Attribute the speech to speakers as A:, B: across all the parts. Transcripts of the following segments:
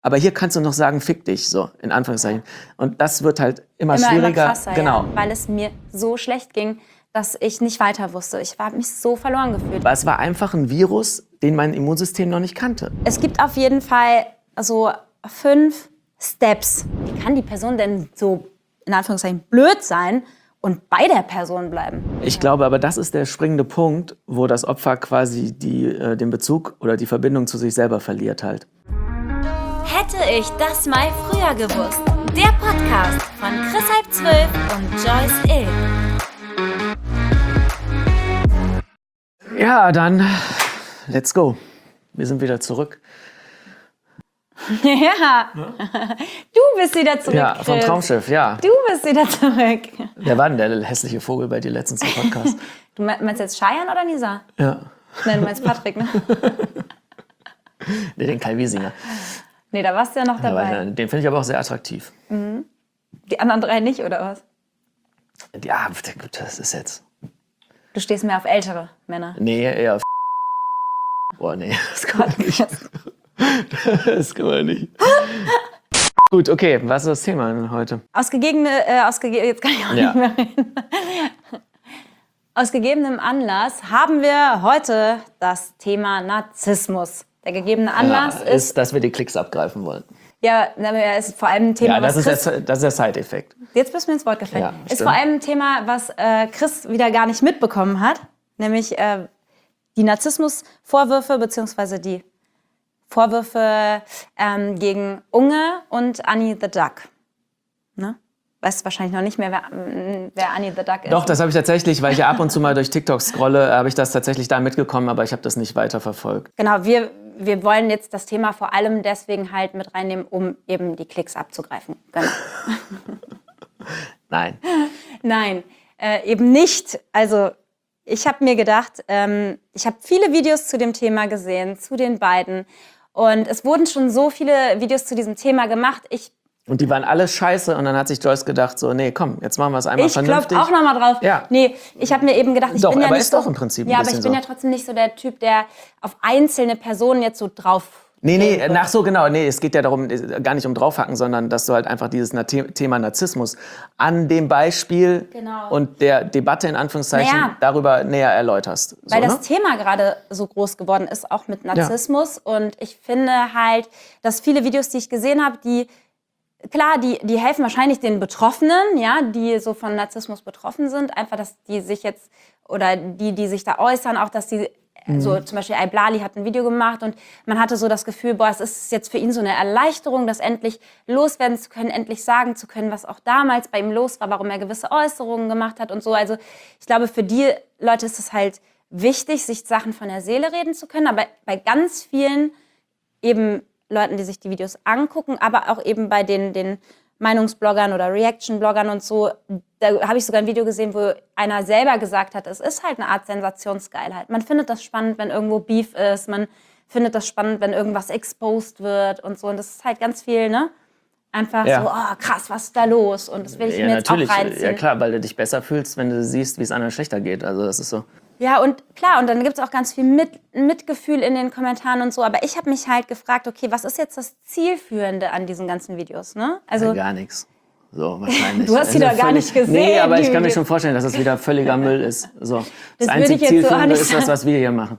A: Aber hier kannst du noch sagen, fick dich, so, in Anführungszeichen. Und das wird halt immer schwieriger.
B: Immer krasser,
A: genau.
B: Ja, weil es mir so schlecht ging, dass ich nicht weiter wusste. Ich habe mich so verloren gefühlt.
A: Aber es war einfach ein Virus, den mein Immunsystem noch nicht kannte.
B: Es gibt auf jeden Fall so 5 Steps. Wie kann die Person denn so, in Anführungszeichen, blöd sein und bei der Person bleiben?
A: Ich glaube aber, das ist der springende Punkt, wo das Opfer quasi den Bezug oder die Verbindung zu sich selber verliert halt.
C: Hätte ich das mal früher gewusst. Der Podcast von Chris Halb 12 und Joyce Ill.
A: Ja, dann let's go. Wir sind wieder zurück.
B: Ja, du bist wieder zurück,
A: Ja, vom
B: Chris.
A: Traumschiff, ja.
B: Du bist wieder zurück.
A: Wer war denn der hässliche Vogel bei dir letztens im Podcast?
B: Du meinst jetzt Cheyenne oder Nisa?
A: Ja.
B: Nein, du meinst Patrick, ne?
A: Nee, den Kai Wiesinger.
B: Nee, da warst du ja noch dabei.
A: Den finde ich aber auch sehr attraktiv.
B: Die anderen 3 nicht, oder was?
A: Ja, gut, das ist jetzt...
B: Du stehst mehr auf ältere Männer.
A: Nee, eher auf... Boah, nee, das kann man nicht. Das kann man nicht. Gut, okay, was ist das Thema denn heute?
B: Jetzt kann ich auch nicht mehr reden. Aus gegebenem Anlass haben wir heute das Thema Narzissmus. Der gegebene Anlass ist,
A: dass wir die Klicks abgreifen wollen.
B: ja, ist vor allem ein Thema,
A: Ja, das
B: was
A: ist,
B: Chris,
A: das ist der Side-Effekt.
B: jetzt bist du mir ins Wort gefallen.
A: Ja,
B: ist
A: stimmt.
B: vor allem ein Thema, was Chris wieder gar nicht mitbekommen hat, nämlich die Narzissmus-Vorwürfe beziehungsweise die Vorwürfe gegen Unge und Annie the Duck. Ne? Weißt du wahrscheinlich noch nicht mehr, wer Annie the Duck ist.
A: Doch, das habe ich tatsächlich, weil ich ja ab und zu mal durch TikTok scrolle, habe ich das tatsächlich da mitgekommen, aber ich habe das nicht weiter verfolgt.
B: Genau, wir wollen jetzt das Thema vor allem deswegen halt mit reinnehmen, um eben die Klicks abzugreifen. Genau.
A: Nein.
B: Nein, eben nicht. Also ich habe mir gedacht, ich habe viele Videos zu dem Thema gesehen, zu den beiden. Und es wurden schon so viele Videos zu diesem Thema gemacht.
A: Und die waren alle scheiße und dann hat sich Joyce gedacht, so, nee, komm, jetzt machen wir es einmal vernünftig.
B: Ich klopfe auch noch mal drauf.
A: Ja.
B: Nee, ich habe mir eben gedacht, ich
A: Doch,
B: bin ja
A: aber
B: nicht
A: ist
B: so,
A: doch im Prinzip ein
B: ja, aber
A: bisschen
B: ich bin
A: so.
B: ja trotzdem nicht so der Typ, der auf einzelne Personen jetzt so drauf.
A: Nee, ach so, genau. Nee, es geht ja darum, gar nicht um draufhacken, sondern dass du halt einfach dieses Thema Narzissmus an dem Beispiel und der Debatte in Anführungszeichen darüber näher erläuterst. So,
B: Weil das Thema gerade so groß geworden ist, auch mit Narzissmus. Ja. Und ich finde halt, dass viele Videos, die ich gesehen habe, die helfen wahrscheinlich den Betroffenen, ja, die so von Narzissmus betroffen sind. Einfach, dass die sich jetzt, oder die sich da äußern, auch, dass die so zum Beispiel Iblali hat ein Video gemacht und man hatte so das Gefühl, boah, es ist jetzt für ihn so eine Erleichterung, das endlich loswerden zu können, endlich sagen zu können, was auch damals bei ihm los war, warum er gewisse Äußerungen gemacht hat und so. Also ich glaube, für die Leute ist es halt wichtig, sich Sachen von der Seele reden zu können, aber bei ganz vielen eben Leuten, die sich die Videos angucken, aber auch eben bei den Meinungsbloggern oder Reaction-Bloggern und so, da habe ich sogar ein Video gesehen, wo einer selber gesagt hat, es ist halt eine Art Sensationsgeilheit. Man findet das spannend, wenn irgendwo Beef ist, man findet das spannend, wenn irgendwas exposed wird und so. Und das ist halt ganz viel, ne? Einfach so, oh krass, was ist da los? Und das will ich mir jetzt auch reinziehen.
A: Ja klar, weil du dich besser fühlst, wenn du siehst, wie es anderen schlechter geht. Also das ist so.
B: Ja, und klar, und dann gibt es auch ganz viel Mitgefühl in den Kommentaren und so. Aber ich habe mich halt gefragt, okay, was ist jetzt das Zielführende an diesen ganzen Videos, ne? Also
A: ja, gar nichts. So, wahrscheinlich.
B: Du hast sie da gar nicht gesehen.
A: Nee, aber ich kann mir schon vorstellen, dass es wieder völliger Müll ist. So. Das einzige Zielführende ist das, was wir hier machen.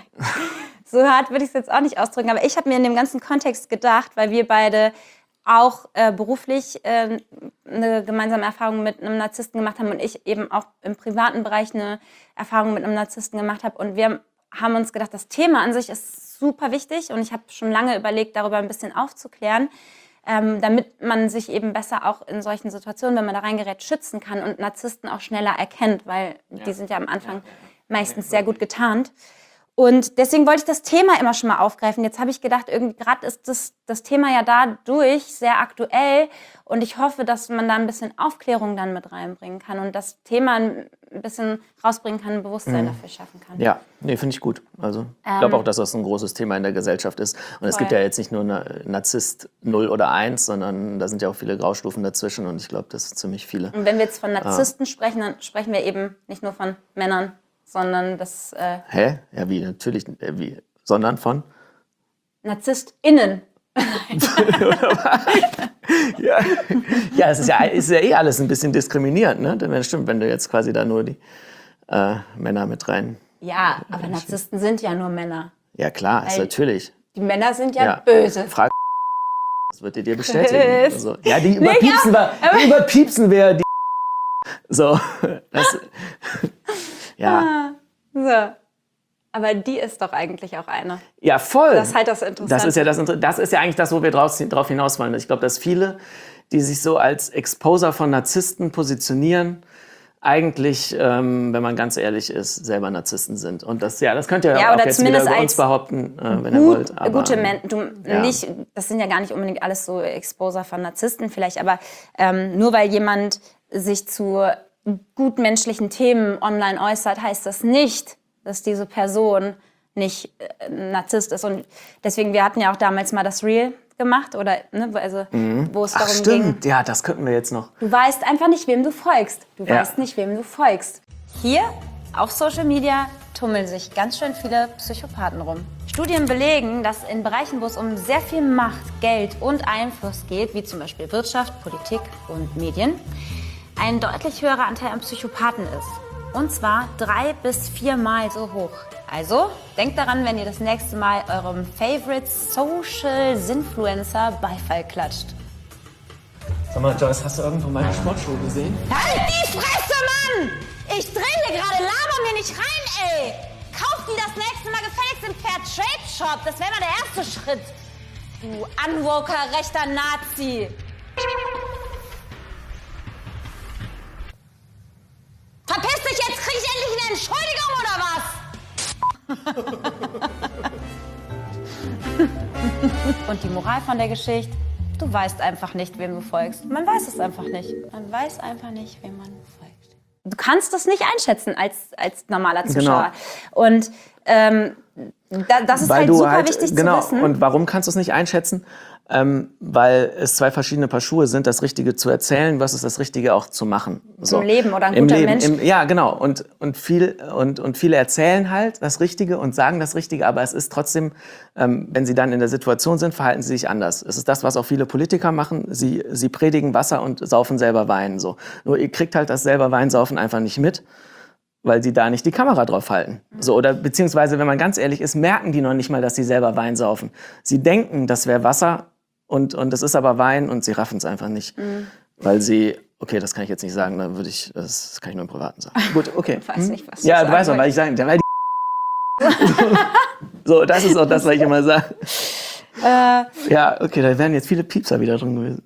B: So hart würde ich es jetzt auch nicht ausdrücken. Aber ich habe mir in dem ganzen Kontext gedacht, weil wir beide auch beruflich eine gemeinsame Erfahrung mit einem Narzissten gemacht haben und ich eben auch im privaten Bereich eine Erfahrung mit einem Narzissten gemacht habe. Und wir haben uns gedacht, das Thema an sich ist super wichtig und ich habe schon lange überlegt, darüber ein bisschen aufzuklären, damit man sich eben besser auch in solchen Situationen, wenn man da reingerät, schützen kann und Narzissten auch schneller erkennt, weil die sind ja am Anfang meistens sehr gut getarnt. Und deswegen wollte ich das Thema immer schon mal aufgreifen. Jetzt habe ich gedacht, irgendwie gerade ist das Thema ja dadurch sehr aktuell und ich hoffe, dass man da ein bisschen Aufklärung dann mit reinbringen kann und das Thema ein bisschen rausbringen kann, ein Bewusstsein dafür schaffen kann.
A: Ja, nee, finde ich gut. Also ich glaube auch, dass das ein großes Thema in der Gesellschaft ist. Und es gibt ja jetzt nicht nur Narzisst 0 oder 1, sondern da sind ja auch viele Graustufen dazwischen und ich glaube, das sind ziemlich viele.
B: Und wenn wir jetzt von Narzissten sprechen, dann sprechen wir eben nicht nur von Männern, sondern das...
A: Hä? Ja, wie? Natürlich. Wie? Sondern von?
B: NarzisstInnen.
A: Ja, es ist ja eh alles ein bisschen diskriminierend, ne? Das stimmt, wenn du jetzt quasi da nur die Männer mit rein...
B: Ja, aber Narzissten sind ja nur Männer.
A: Ja klar, ist natürlich.
B: Die Männer sind ja böse.
A: Das wird dir bestätigen. Also, ja, die überpiepsen wir die... So, das... Ja.
B: So. Aber die ist doch eigentlich auch eine.
A: Ja, voll.
B: Das ist halt das Interessante.
A: Das ist ja eigentlich das, wo wir drauf hinaus wollen. Ich glaube, dass viele, die sich so als Exposer von Narzissten positionieren, eigentlich, wenn man ganz ehrlich ist, selber Narzissten sind. Und das könnt ihr auch jetzt wieder über uns behaupten, wenn ihr wollt. Aber,
B: gute Menschen, das sind ja gar nicht unbedingt alles so Exposer von Narzissten vielleicht, aber nur weil jemand sich zu gutmenschlichen Themen online äußert, heißt das nicht, dass diese Person nicht Narzisst ist. Und deswegen, wir hatten ja auch damals mal das Reel gemacht, oder, ne, also, wo es darum ging.
A: Ja, das könnten wir jetzt noch.
B: Du weißt einfach nicht, wem du folgst. Du weißt nicht, wem du folgst. Hier auf Social Media tummeln sich ganz schön viele Psychopathen rum. Studien belegen, dass in Bereichen, wo es um sehr viel Macht, Geld und Einfluss geht, wie zum Beispiel Wirtschaft, Politik und Medien, ein deutlich höherer Anteil an Psychopathen ist. Und zwar 3 bis 4 Mal so hoch. Also, denkt daran, wenn ihr das nächste Mal eurem Favorite Social Sinfluencer Beifall klatscht.
A: Sag mal, Joyce, hast du irgendwo meine Sportschuhe gesehen?
B: Halt die Fresse, Mann! Ich drehe hier gerade, laber mir nicht rein, ey! Kauf die das nächste Mal gefälligst im Fairtrade-Shop. Das wäre mal der erste Schritt. Du unwoker rechter Nazi. Verpiss dich jetzt, krieg ich endlich eine Entschuldigung oder was? Und die Moral von der Geschichte, du weißt einfach nicht, wem du folgst. Man weiß es einfach nicht. Man weiß einfach nicht, wem man folgt. Du kannst das nicht einschätzen als normaler Zuschauer. Genau. Und das ist halt super wichtig zu wissen.
A: Und warum kannst du es nicht einschätzen? Weil es 2 verschiedene Paar Schuhe sind, das Richtige zu erzählen versus das Richtige auch zu machen. So.
B: Im Leben oder ein guter Mensch.
A: Ja, genau. Und viele erzählen halt das Richtige und sagen das Richtige, aber es ist trotzdem, wenn sie dann in der Situation sind, verhalten sie sich anders. Es ist das, was auch viele Politiker machen. Sie predigen Wasser und saufen selber Wein. So. Nur ihr kriegt halt das selber Weinsaufen einfach nicht mit, weil sie da nicht die Kamera drauf halten. So, oder beziehungsweise, wenn man ganz ehrlich ist, merken die noch nicht mal, dass sie selber Wein saufen. Sie denken, das wäre Wasser und es ist aber Wein und sie raffen es einfach nicht. Weil sie, okay, das kann ich jetzt nicht sagen, das kann ich nur im Privaten sagen. Gut, okay.
B: Ich weiß nicht, was
A: du weißt doch, weil ich sage, weil die so, das ist auch das, was ich immer sage. Ja, okay, da wären jetzt viele Piepser wieder drin gewesen.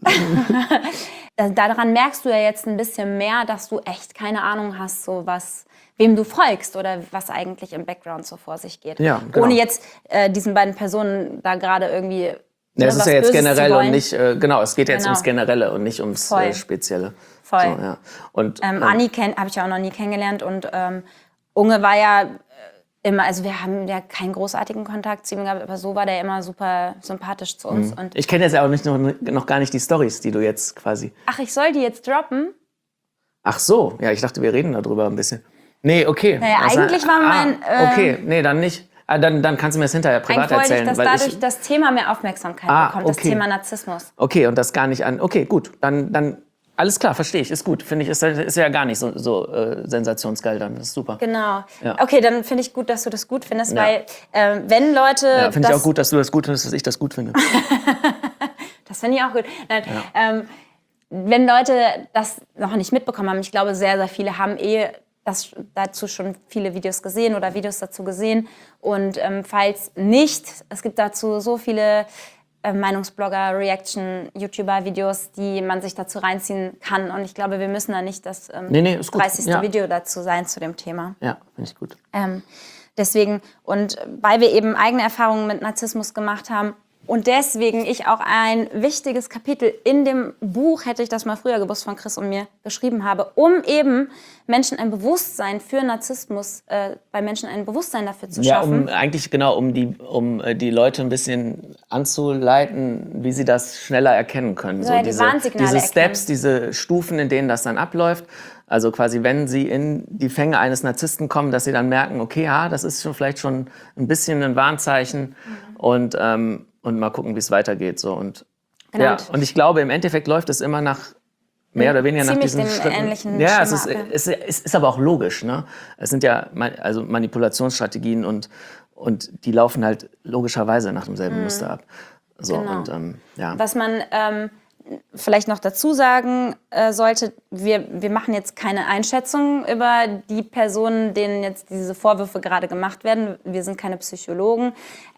B: Daran merkst du ja jetzt ein bisschen mehr, dass du echt keine Ahnung hast, so wem du folgst oder was eigentlich im Background so vor sich geht.
A: Ja, genau.
B: Ohne jetzt diesen beiden Personen da gerade irgendwie
A: es ist ja jetzt generell und nicht, es geht jetzt ums Generelle und nicht ums Spezielle.
B: Voll.
A: So, ja. Und,
B: Anni habe ich ja auch noch nie kennengelernt und Unge war ja immer, also wir haben ja keinen großartigen Kontakt zu ihm gehabt, aber so war der immer super sympathisch zu uns. Und
A: ich kenne jetzt ja auch noch gar nicht die Storys, die du jetzt quasi...
B: Ach, ich soll die jetzt droppen?
A: Ach so, ja, ich dachte, wir reden darüber ein bisschen. Nee, okay.
B: Naja, eigentlich war mein...
A: okay, nee, dann nicht. Dann kannst du mir das hinterher privat erzählen.
B: Dass dadurch das Thema mehr Aufmerksamkeit bekommt, das Thema Narzissmus.
A: Okay, und das gar nicht an... Okay, gut, dann alles klar, verstehe ich, ist gut. Finde ich, ist ja gar nicht so sensationsgeil dann, das ist super.
B: Genau. Ja. Okay, dann finde ich gut, dass du das gut findest, weil wenn Leute...
A: Ja, finde ich auch gut, dass du das gut findest, dass ich das gut finde.
B: Das finde ich auch gut. Nein, ja. Wenn Leute das noch nicht mitbekommen haben, ich glaube, sehr, sehr viele haben dazu schon viele Videos gesehen oder Videos dazu gesehen. Und falls nicht, es gibt dazu so viele Meinungsblogger, Reaction, YouTuber-Videos, die man sich dazu reinziehen kann. Und ich glaube, wir müssen da nicht das 30. Video dazu sein zu dem Thema.
A: Ja, finde ich gut.
B: Deswegen, und weil wir eben eigene Erfahrungen mit Narzissmus gemacht haben, und deswegen ich auch ein wichtiges Kapitel in dem Buch, hätte ich das mal früher gewusst, von Chris und mir geschrieben habe, um eben Menschen ein Bewusstsein für Narzissmus, bei Menschen ein Bewusstsein dafür zu schaffen.
A: Um die Leute ein bisschen anzuleiten, wie sie das schneller erkennen können.
B: So, die Warnsignale
A: diese Steps, diese Stufen, in denen das dann abläuft. Also quasi, wenn sie in die Fänge eines Narzissten kommen, dass sie dann merken, okay, das ist vielleicht schon ein bisschen ein Warnzeichen. Und und mal gucken, wie es weitergeht. So. Und,
B: genau.
A: Ja, und ich glaube, im Endeffekt läuft es immer nach mehr oder weniger nach diesen Schritten.
B: Ähnlichen
A: ja, es ist aber auch logisch. Ne? Es sind ja also Manipulationsstrategien und die laufen halt logischerweise nach demselben Muster ab. So,
B: genau.
A: Und, ja.
B: Was man vielleicht noch dazu sagen sollte, wir machen jetzt keine Einschätzung über die Personen, denen jetzt diese Vorwürfe gerade gemacht werden. Wir sind keine Psychologen.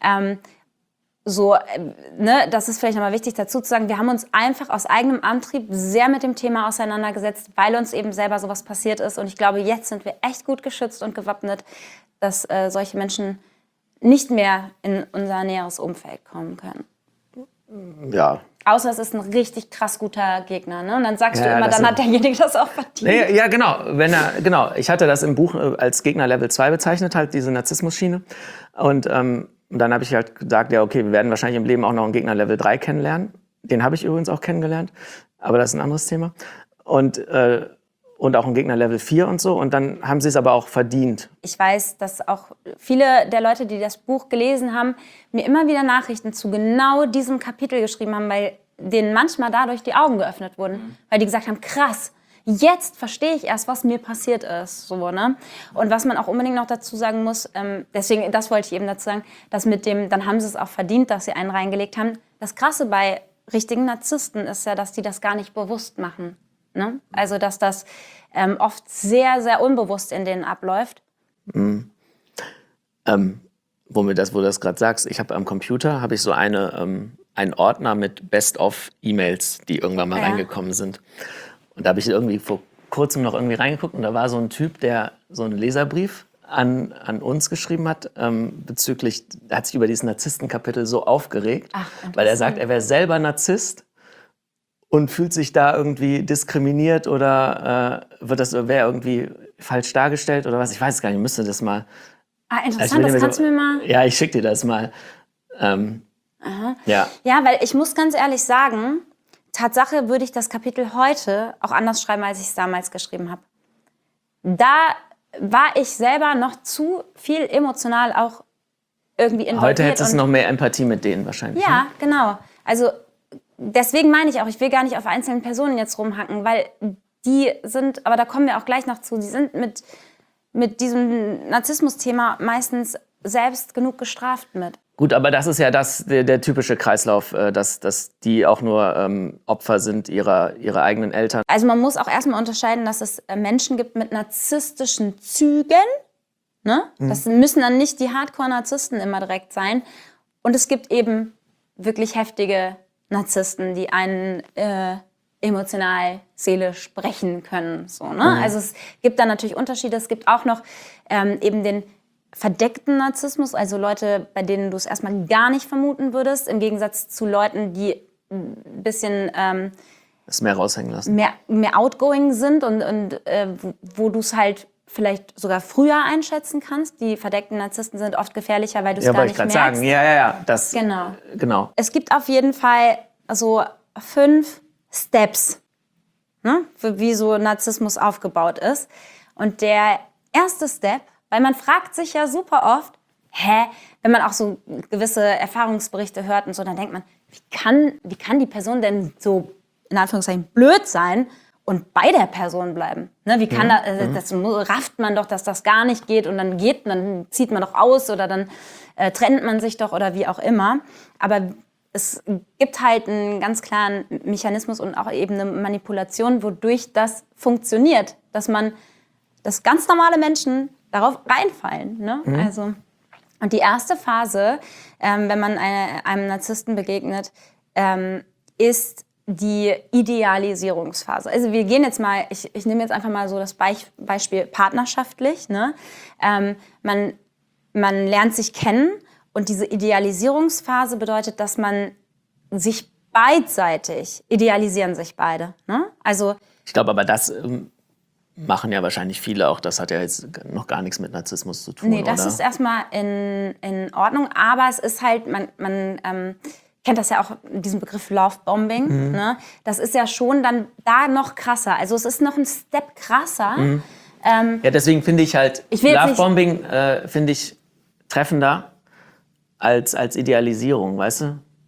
B: Das ist vielleicht nochmal wichtig dazu zu sagen, wir haben uns einfach aus eigenem Antrieb sehr mit dem Thema auseinandergesetzt, weil uns eben selber sowas passiert ist. Und ich glaube, jetzt sind wir echt gut geschützt und gewappnet, dass solche Menschen nicht mehr in unser näheres Umfeld kommen können.
A: Ja.
B: Außer es ist ein richtig krass guter Gegner. Ne? Und dann sagst du immer, dann hat derjenige das auch verdient.
A: Ja, genau. Ich hatte das im Buch als Gegner Level 2 bezeichnet, halt diese Narzissmus-Schiene. Und dann habe ich halt gesagt, ja, okay, wir werden wahrscheinlich im Leben auch noch einen Gegner Level 3 kennenlernen. Den habe ich übrigens auch kennengelernt, aber das ist ein anderes Thema. Und auch einen Gegner Level 4 und so. Und dann haben sie es aber auch verdient.
B: Ich weiß, dass auch viele der Leute, die das Buch gelesen haben, mir immer wieder Nachrichten zu genau diesem Kapitel geschrieben haben, weil denen manchmal dadurch die Augen geöffnet wurden. Weil die gesagt haben, krass, jetzt verstehe ich erst, was mir passiert ist. So, ne? Und was man auch unbedingt noch dazu sagen muss, deswegen, das wollte ich eben dazu sagen, dass mit dem, dann haben sie es auch verdient, dass sie einen reingelegt haben. Das Krasse bei richtigen Narzissten ist ja, dass die das gar nicht bewusst machen. Ne? Also, dass das oft sehr, sehr unbewusst in denen abläuft.
A: Mhm. Wo du das gerade sagst, ich habe am Computer so einen Ordner mit Best-of-E-Mails, die irgendwann mal reingekommen sind. Und da habe ich irgendwie vor kurzem noch irgendwie reingeguckt und da war so ein Typ, der so einen Leserbrief an uns geschrieben hat, hat sich über dieses Narzisstenkapitel so aufgeregt, weil er sagt, er wäre selber Narzisst und fühlt sich da irgendwie diskriminiert oder wäre irgendwie falsch dargestellt oder was. Ich weiß es gar nicht, ich müsste das mal...
B: Interessant, das kannst du mir mal...
A: Ja, ich schicke dir das mal.
B: Ja, weil ich muss ganz ehrlich sagen, Tatsache würde ich das Kapitel heute auch anders schreiben, als ich es damals geschrieben habe. Da war ich selber noch zu viel emotional auch irgendwie involviert.
A: Heute hättest du noch mehr Empathie mit denen wahrscheinlich.
B: Ja,
A: ne?
B: Genau. Also deswegen meine ich auch, ich will gar nicht auf einzelnen Personen jetzt rumhacken, weil die sind, aber da kommen wir auch gleich noch zu, die sind mit diesem Narzissmus-Thema meistens selbst genug gestraft mit.
A: Gut, aber das ist ja der typische Kreislauf, dass die auch nur Opfer sind ihrer eigenen Eltern.
B: Also man muss auch erstmal unterscheiden, dass es Menschen gibt mit narzisstischen Zügen. Ne? Das müssen dann nicht die Hardcore-Narzissten immer direkt sein. Und es gibt eben wirklich heftige Narzissten, die einen emotional, seelisch brechen können. So, ne? Also es gibt da natürlich Unterschiede. Es gibt auch noch eben den verdeckten Narzissmus, also Leute, bei denen du es erstmal gar nicht vermuten würdest, im Gegensatz zu Leuten, die ein bisschen
A: das mehr raushängen lassen.
B: Mehr outgoing sind und wo du es halt vielleicht sogar früher einschätzen kannst. Die verdeckten Narzissten sind oft gefährlicher, weil du es gar nicht merkst.
A: Sagen. Ja. Das, genau.
B: Es gibt auf jeden Fall so 5 Steps, ne, wie so Narzissmus aufgebaut ist. Und der erste Step, weil man fragt sich ja super oft, wenn man auch so gewisse Erfahrungsberichte hört und so, dann denkt man, wie kann die Person denn so, in Anführungszeichen, blöd sein und bei der Person bleiben? Ne, wie kann das rafft man doch, dass das gar nicht geht und dann zieht man doch aus oder dann trennt man sich doch oder wie auch immer. Aber es gibt halt einen ganz klaren Mechanismus und auch eben eine Manipulation, wodurch das funktioniert, dass ganz normale Menschen darauf reinfallen. Ne? Also, und die erste Phase, wenn man einem Narzissten begegnet, ist die Idealisierungsphase. Also wir gehen jetzt mal, ich nehme jetzt einfach mal so das Beispiel partnerschaftlich. Ne? Man lernt sich kennen und diese Idealisierungsphase bedeutet, dass man sich beidseitig, idealisieren sich beide. Ne? Also,
A: ich glaube aber, das machen ja wahrscheinlich viele auch. Das hat ja jetzt noch gar nichts mit Narzissmus zu tun,
B: nee, das ist erstmal in Ordnung. Aber es ist halt, man kennt das ja auch, diesen Begriff Lovebombing. Ne? Das ist ja schon dann da noch krasser. Also es ist noch ein Step krasser.
A: Ja, deswegen finde ich halt, Lovebombing finde ich treffender als Idealisierung, weißt du?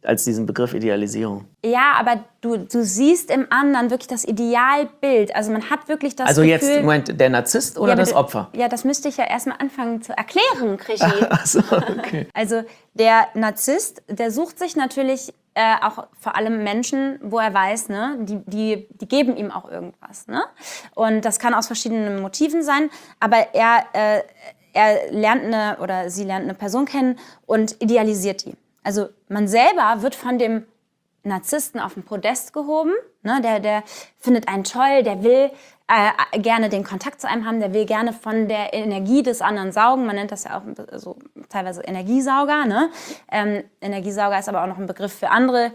A: als diesen Begriff Idealisierung.
B: Ja, aber du siehst im anderen wirklich das Idealbild. Also man hat wirklich das
A: Also
B: Gefühl...
A: jetzt, Moment, der Narzisst oder das Opfer?
B: Ja, das müsste ich ja erstmal anfangen zu erklären, Krischi.
A: Ach so, okay.
B: Also der Narzisst, der sucht sich natürlich auch vor allem Menschen, wo er weiß, ne, die geben ihm auch irgendwas. Ne? Und das kann aus verschiedenen Motiven sein, aber er lernt sie lernt eine Person kennen und idealisiert die. Also man selber wird von dem Narzissten auf den Podest gehoben. Ne? Der findet einen toll, der will gerne den Kontakt zu einem haben, der will gerne von der Energie des anderen saugen. Man nennt das ja auch so teilweise Energiesauger. Ne? Energiesauger ist aber auch noch ein Begriff für andere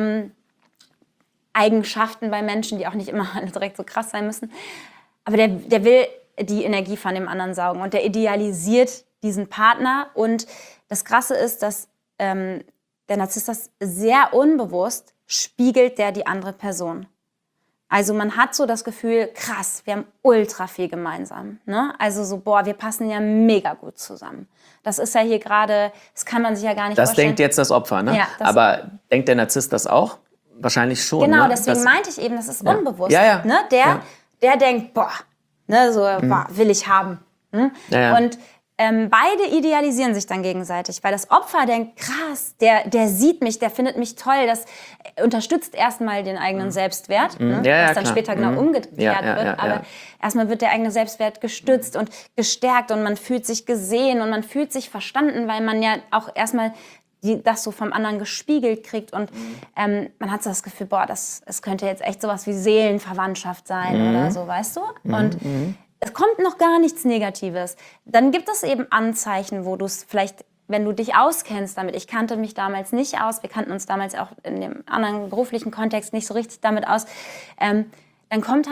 B: Eigenschaften bei Menschen, die auch nicht immer alle direkt so krass sein müssen. Aber der will die Energie von dem anderen saugen und der idealisiert diesen Partner. Und das Krasse ist, dass der Narzisst das sehr unbewusst spiegelt der die andere Person. Also man hat so das Gefühl, krass, wir haben ultra viel gemeinsam. Ne? Also so, boah, wir passen ja mega gut zusammen. Das ist ja hier gerade, das kann man sich ja gar nicht vorstellen.
A: Das denkt jetzt das Opfer, ne? Ja, aber denkt der Narzisst das auch? Wahrscheinlich schon.
B: Genau,
A: ne?
B: Deswegen meinte ich eben, das ist unbewusst.
A: Ja.
B: Ne? Der denkt, boah, ne, so, boah, will ich haben. Hm? Ja. Und beide idealisieren sich dann gegenseitig, weil das Opfer denkt, krass, der sieht mich, der findet mich toll, das unterstützt erstmal den eigenen Selbstwert, ne? Was dann später genau umgekehrt wird, aber erstmal wird der eigene Selbstwert gestützt und gestärkt und man fühlt sich gesehen und man fühlt sich verstanden, weil man ja auch erstmal das so vom anderen gespiegelt kriegt und man hat so das Gefühl, boah, es könnte jetzt echt sowas wie Seelenverwandtschaft sein oder so, weißt du? Und es kommt noch gar nichts Negatives. Dann gibt es eben Anzeichen, wo du es vielleicht, wenn du dich auskennst damit, ich kannte mich damals nicht aus, wir kannten uns damals auch in dem anderen beruflichen Kontext nicht so richtig damit aus, dann kommt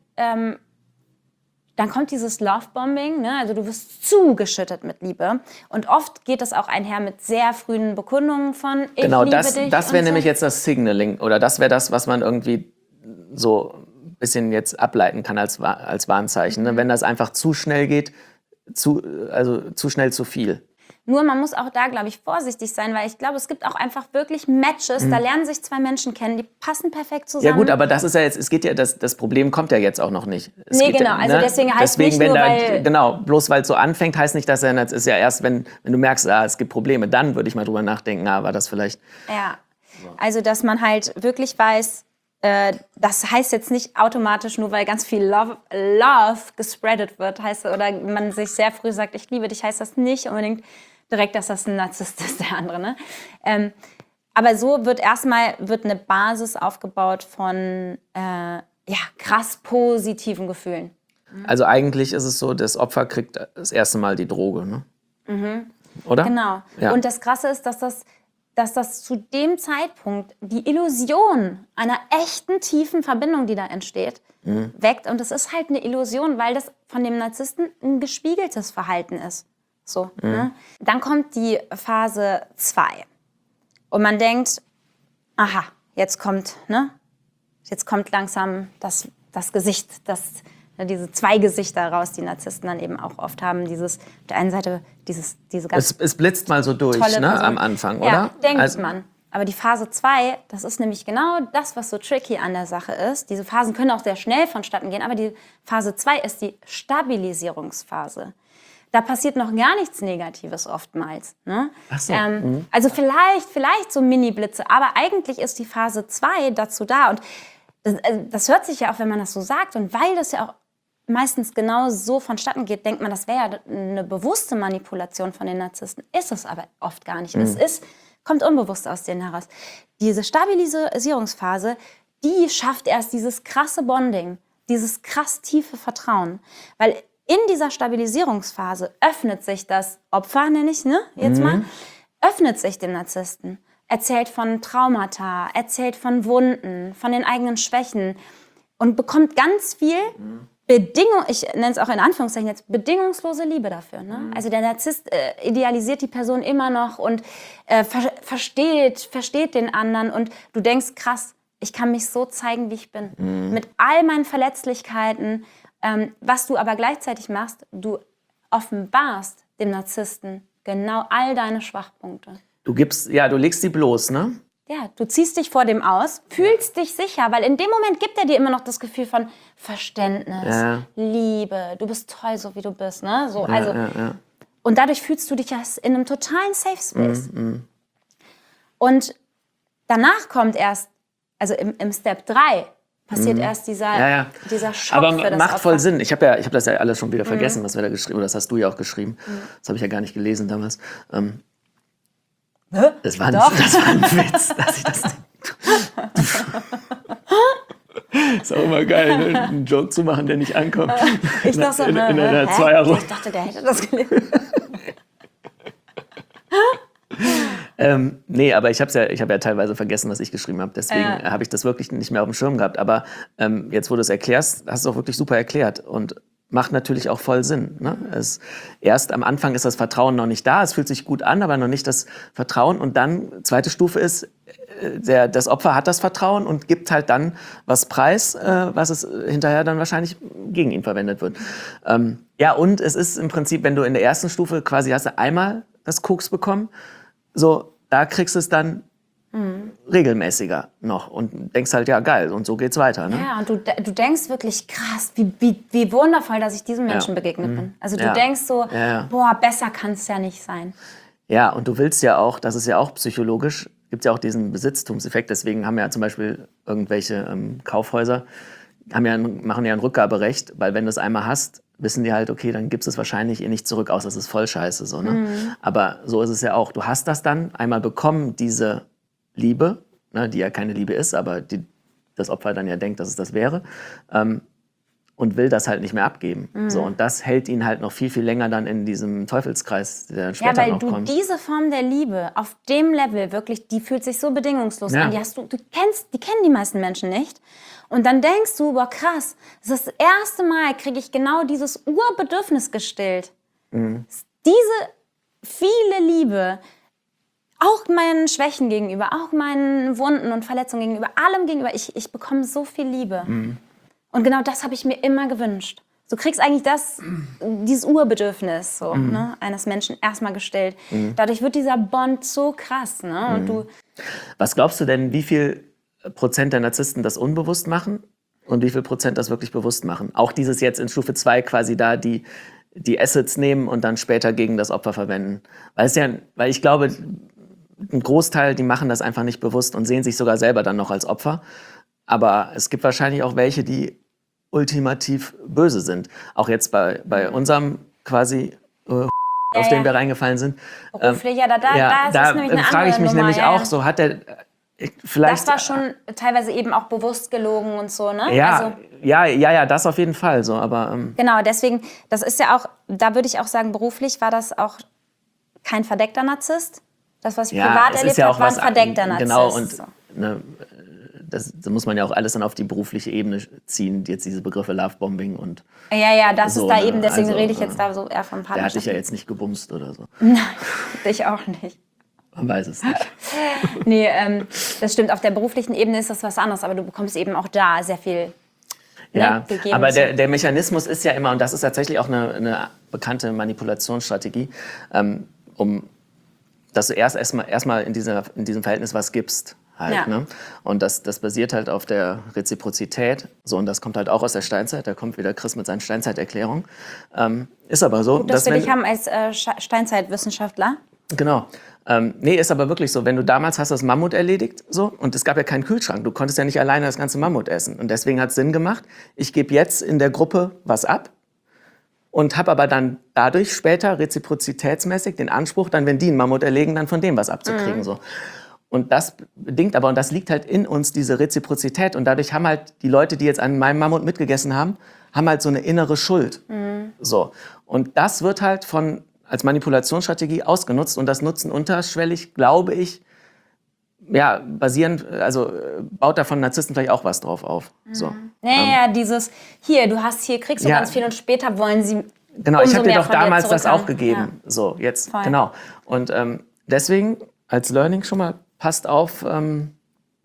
B: dieses Lovebombing, ne? Also du wirst zugeschüttet mit Liebe. Und oft geht das auch einher mit sehr frühen Bekundungen von ich liebe dich.
A: Das wäre nämlich jetzt das Signaling oder das wäre das, was man irgendwie so bisschen jetzt ableiten kann als Warnzeichen. Ne? Wenn das einfach zu schnell geht, zu schnell zu viel.
B: Nur man muss auch da, glaube ich, vorsichtig sein, weil ich glaube, es gibt auch einfach wirklich Matches, da lernen sich zwei Menschen kennen, die passen perfekt zusammen.
A: Ja gut, aber das ist ja jetzt, es geht ja, das Problem kommt ja jetzt auch noch nicht.
B: Also deswegen heißt nicht nur, weil...
A: Genau, bloß weil es so anfängt, heißt nicht, dass es ist ja erst, wenn du merkst, es gibt Probleme, dann würde ich mal drüber nachdenken, war das vielleicht... Ja,
B: also dass man halt wirklich weiß, das heißt jetzt nicht automatisch, nur weil ganz viel Love gespreadet wird, oder man sich sehr früh sagt, ich liebe dich, heißt das nicht unbedingt direkt, dass das ein Narzisst ist, der andere. Ne? Aber so wird eine Basis aufgebaut von krass positiven Gefühlen.
A: Also eigentlich ist es so, das Opfer kriegt das erste Mal die Droge, ne? Mhm. Oder?
B: Genau. Ja. Und das Krasse ist, dass das zu dem Zeitpunkt die Illusion einer echten, tiefen Verbindung, die da entsteht, weckt. Und es ist halt eine Illusion, weil das von dem Narzissten ein gespiegeltes Verhalten ist. So, ne? Dann kommt die Phase 2. Und man denkt, aha, jetzt kommt langsam das Gesicht, diese zwei Gesichter raus, die Narzissten dann eben auch oft haben. Auf der einen Seite diese ganz
A: es blitzt mal so durch, ne, am Anfang, oder?
B: Ja, denkt man. Aber die Phase 2, das ist nämlich genau das, was so tricky an der Sache ist. Diese Phasen können auch sehr schnell vonstatten gehen, aber die Phase 2 ist die Stabilisierungsphase. Da passiert noch gar nichts Negatives oftmals. Ne?
A: Ach so.
B: Also vielleicht so Mini-Blitze, aber eigentlich ist die Phase 2 dazu da. Und das hört sich ja auch, wenn man das so sagt, und weil das ja auch meistens genau so vonstatten geht, denkt man, das wäre ja eine bewusste Manipulation von den Narzissten. Ist es aber oft gar nicht. Es kommt unbewusst aus denen heraus. Diese Stabilisierungsphase, die schafft erst dieses krasse Bonding, dieses krass tiefe Vertrauen. Weil in dieser Stabilisierungsphase öffnet sich das Opfer, nenne ich, ne, jetzt mal, öffnet sich dem Narzissten. Erzählt von Traumata, erzählt von Wunden, von den eigenen Schwächen und bekommt ganz viel ich nenne es auch in Anführungszeichen jetzt, bedingungslose Liebe dafür. Ne? Also der Narzisst idealisiert die Person immer noch und versteht den anderen und du denkst, krass, ich kann mich so zeigen, wie ich bin. Mit all meinen Verletzlichkeiten. Was du aber gleichzeitig machst, du offenbarst dem Narzissten genau all deine Schwachpunkte.
A: Du legst sie bloß, ne?
B: Ja, du ziehst dich vor dem aus, fühlst dich sicher, weil in dem Moment gibt er dir immer noch das Gefühl von Verständnis, Liebe, du bist toll, so wie du bist. Ne? So, Und dadurch fühlst du dich ja in einem totalen Safe Space. Und danach kommt erst, also im Step 3, passiert erst dieser Schock
A: aber
B: für das
A: macht
B: Opfer.
A: voll Sinn. Ich hab das ja alles schon wieder vergessen, was wir da geschrieben haben. Das hast du ja auch geschrieben. Das habe ich ja gar nicht gelesen damals. Das war ein Witz, dass ich das nicht... Ist auch immer geil, ne? Einen Joke zu machen, der nicht ankommt.
B: Ich dachte so,
A: in einer Zweierrunde.
B: Ich dachte, der hätte das gelesen.
A: Nee, aber ich habe ja teilweise vergessen, was ich geschrieben habe. Deswegen habe ich das wirklich nicht mehr auf dem Schirm gehabt. Aber jetzt, wo du es erklärst, hast du es auch wirklich super erklärt. Und macht natürlich auch voll Sinn. Ne? Erst am Anfang ist das Vertrauen noch nicht da. Es fühlt sich gut an, aber noch nicht das Vertrauen. Und dann, zweite Stufe ist, das Opfer hat das Vertrauen und gibt halt dann was preis, was es hinterher dann wahrscheinlich gegen ihn verwendet wird. Und es ist im Prinzip, wenn du in der ersten Stufe quasi hast du einmal das Koks bekommen, so, da kriegst du es dann regelmäßiger noch und denkst halt, ja geil, und so geht's weiter. Ne?
B: Ja, und du denkst wirklich, krass, wie wundervoll, dass ich diesem Menschen begegnet bin. Also du denkst so, boah, besser kann es ja nicht sein.
A: Ja, und du willst ja auch, das ist ja auch psychologisch, gibt ja auch diesen Besitztumseffekt, deswegen haben ja zum Beispiel irgendwelche Kaufhäuser, machen ja ein Rückgaberecht, weil wenn du es einmal hast, wissen die halt, okay, dann gibst du es wahrscheinlich nicht zurück, außer es ist voll scheiße. So, ne? Aber so ist es ja auch. Du hast das dann einmal bekommen, diese Liebe, ne, die ja keine Liebe ist, aber das Opfer dann ja denkt, dass es das wäre, und will das halt nicht mehr abgeben. So, und das hält ihn halt noch viel, viel länger dann in diesem Teufelskreis, der dann später noch kommt.
B: Ja, weil du diese Form der Liebe auf dem Level wirklich, die fühlt sich so bedingungslos an. Die kennen die meisten Menschen nicht. Und dann denkst du, boah krass, das erste Mal kriege ich genau dieses Urbedürfnis gestillt. Diese viele Liebe, auch meinen Schwächen gegenüber, auch meinen Wunden und Verletzungen gegenüber, allem gegenüber. Ich bekomme so viel Liebe. Und genau das habe ich mir immer gewünscht. Du kriegst eigentlich dieses Urbedürfnis ne, eines Menschen erstmal gestillt. Dadurch wird dieser Bond so krass. Ne? Und
A: was glaubst du denn, wie viel Prozent der Narzissten das unbewusst machen und wie viel Prozent das wirklich bewusst machen? Auch dieses jetzt in Stufe 2 quasi da die Assets nehmen und dann später gegen das Opfer verwenden. Weil ich glaube, ein Großteil, die machen das einfach nicht bewusst und sehen sich sogar selber dann noch als Opfer. Aber es gibt wahrscheinlich auch welche, die ultimativ böse sind. Auch jetzt bei unserem quasi, auf den wir reingefallen sind.
B: Beruflich, da
A: frage ich mich nämlich auch, so hat der vielleicht...
B: Das war schon teilweise eben auch bewusst gelogen und so, ne?
A: Ja, das auf jeden Fall. So, aber,
B: Genau, deswegen, das ist ja auch, da würde ich auch sagen, beruflich war das auch kein verdeckter Narzisst. Das, was ich privat erlebt habe, war ein verdeckter Narzisst.
A: Genau, und ne, das muss man ja auch alles dann auf die berufliche Ebene ziehen, jetzt diese Begriffe Lovebombing und
B: das so, ist da eben, deswegen rede ich jetzt da so eher von Partnerschaften.
A: Der hat dich ja jetzt nicht gebumst oder so.
B: Nein, dich auch nicht.
A: Man weiß es nicht.
B: Nee, das stimmt, auf der beruflichen Ebene ist das was anderes, aber du bekommst eben auch da sehr viel gegeben.
A: Aber der Mechanismus ist ja immer, und das ist tatsächlich auch eine bekannte Manipulationsstrategie, dass du erstmal in diesem Verhältnis was gibst. Halt, ne? Und das basiert halt auf der Reziprozität. So, und das kommt halt auch aus der Steinzeit. Da kommt wieder Chris mit seinen Steinzeiterklärungen. Ist aber so.
B: Gut, dass wir dich haben als Steinzeitwissenschaftler.
A: Genau. Ist aber wirklich so. Wenn du damals hast das Mammut erledigt, so, und es gab ja keinen Kühlschrank. Du konntest ja nicht alleine das ganze Mammut essen. Und deswegen hat es Sinn gemacht, ich gebe jetzt in der Gruppe was ab und habe aber dann dadurch später reziprozitätsmäßig den Anspruch, dann, wenn die einen Mammut erlegen, dann von dem was abzukriegen. So. Und das bedingt aber, und das liegt halt in uns, diese Reziprozität. Und dadurch haben halt die Leute, die jetzt an meinem Mammut mitgegessen haben halt so eine innere Schuld. So. Und das wird halt als Manipulationsstrategie ausgenutzt. Und das nutzen unterschwellig, glaube ich, basierend, also baut da von Narzissten vielleicht auch was drauf auf. So.
B: Dieses, kriegst du ganz viel und später wollen sie.
A: Genau, ich habe dir doch damals das auch gegeben. Ja. So, jetzt, voll. Genau. Und deswegen als Learning schon mal, passt auf,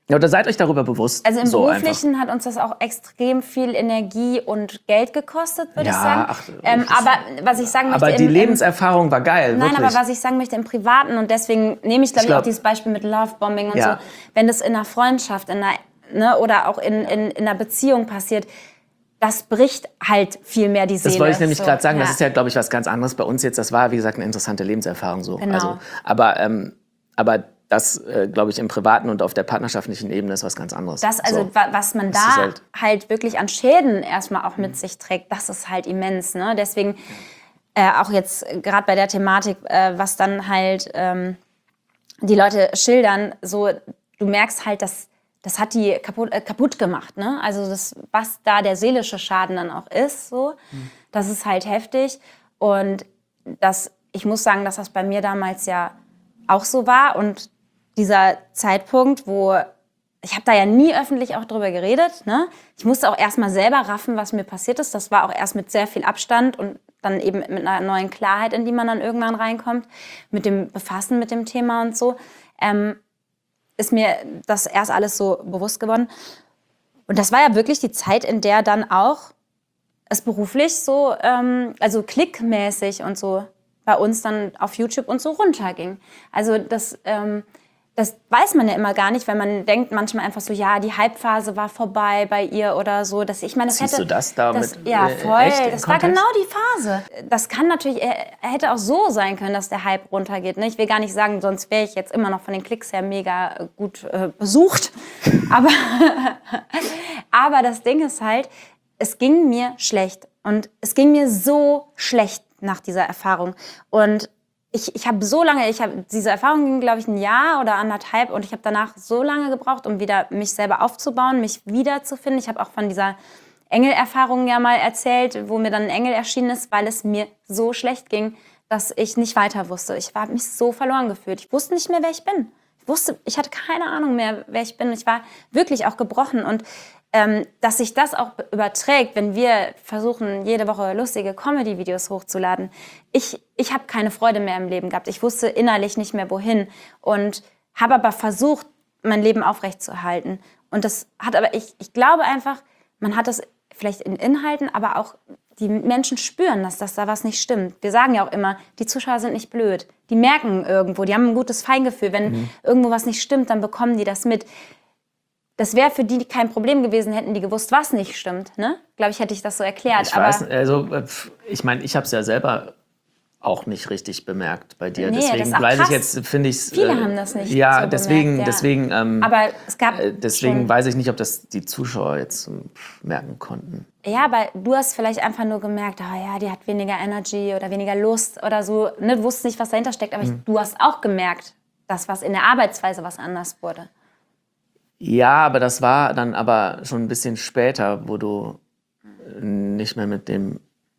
A: Ja, oder seid euch darüber bewusst.
B: Also im
A: so
B: Beruflichen
A: einfach.
B: hat uns das auch extrem viel Energie und Geld gekostet, würde ich
A: Ja,
B: sagen. Aber was ich sagen möchte...
A: Aber die Lebenserfahrung war geil,
B: Nein,
A: wirklich.
B: aber was ich sagen möchte im Privaten, und deswegen nehme ich, glaube ich, auch dieses Beispiel mit Lovebombing und so, wenn das in einer Freundschaft oder auch in einer Beziehung passiert, das bricht halt viel mehr die Seele.
A: Das wollte ich nämlich gerade sagen, das ist ja, glaube ich, was ganz anderes bei uns jetzt. Das war, wie gesagt, eine interessante Lebenserfahrung so.
B: Genau.
A: Also, aber das, glaube ich, im privaten und auf der partnerschaftlichen Ebene ist was ganz anderes.
B: Was man da halt wirklich an Schäden erstmal auch mit sich trägt, das ist halt immens. Ne? Deswegen auch jetzt gerade bei der Thematik, was dann halt die Leute schildern, so du merkst halt, das hat die kaputt gemacht. Ne? Also was da der seelische Schaden dann auch ist, so, das ist halt heftig. Und ich muss sagen, dass das bei mir damals ja auch so war. Und dieser Zeitpunkt, wo ich habe da ja nie öffentlich auch drüber geredet. Ne? Ich musste auch erst mal selber raffen, was mir passiert ist. Das war auch erst mit sehr viel Abstand und dann eben mit einer neuen Klarheit, in die man dann irgendwann reinkommt, mit dem Befassen mit dem Thema und so, ist mir das erst alles so bewusst geworden. Und das war ja wirklich die Zeit, in der dann auch es beruflich so, also klickmäßig und so bei uns dann auf YouTube und so runterging. Also das weiß man ja immer gar nicht, weil man denkt manchmal einfach so, ja, die Hype-Phase war vorbei bei ihr oder so.
A: Siehst du das da mit
B: ja, voll.
A: Echt
B: das war genau die Phase. Das kann natürlich, hätte auch so sein können, dass der Hype runtergeht. Ne? Ich will gar nicht sagen, sonst wäre ich jetzt immer noch von den Klicks her mega gut besucht. Aber das Ding ist halt, es ging mir schlecht. Und es ging mir so schlecht nach dieser Erfahrung. Und ich habe diese Erfahrung ging, glaube ich, 1 Jahr oder 1,5 und ich habe danach so lange gebraucht, um wieder mich selber aufzubauen, mich wiederzufinden. Ich habe auch von dieser Engelerfahrung ja mal erzählt, wo mir dann ein Engel erschienen ist, weil es mir so schlecht ging, dass ich nicht weiter wusste. Ich habe mich so verloren gefühlt. Ich wusste nicht mehr, wer ich bin. Ich hatte keine Ahnung mehr, wer ich bin. Ich war wirklich auch gebrochen und dass sich das auch überträgt, wenn wir versuchen, jede Woche lustige Comedy-Videos hochzuladen. Ich habe keine Freude mehr im Leben gehabt. Ich wusste innerlich nicht mehr, wohin. Und habe aber versucht, mein Leben aufrechtzuerhalten. Und das hat aber, ich glaube einfach, man hat das vielleicht in Inhalten, aber auch die Menschen spüren, dass da was nicht stimmt. Wir sagen ja auch immer, die Zuschauer sind nicht blöd. Die merken irgendwo, die haben ein gutes Feingefühl. Wenn irgendwo was nicht stimmt, dann bekommen die das mit. Das wäre für die kein Problem gewesen, hätten die gewusst, was nicht stimmt. Ne? Glaube ich, hätte ich das so erklärt.
A: Ich meine, ich habe es ja selber auch nicht richtig bemerkt bei dir.
B: Nee,
A: deswegen weiß ich jetzt, finde ich es.
B: Viele haben das nicht.
A: Ja,
B: so
A: deswegen.
B: Aber es gab.
A: Deswegen weiß ich nicht, ob das die Zuschauer jetzt merken konnten.
B: Ja, aber du hast vielleicht einfach nur gemerkt, die hat weniger Energy oder weniger Lust oder so. Ne? Du wusstest nicht, was dahinter steckt, aber du hast auch gemerkt, dass was in der Arbeitsweise was anders wurde.
A: Ja, aber das war dann aber schon ein bisschen später, wo du nicht mehr mit dem,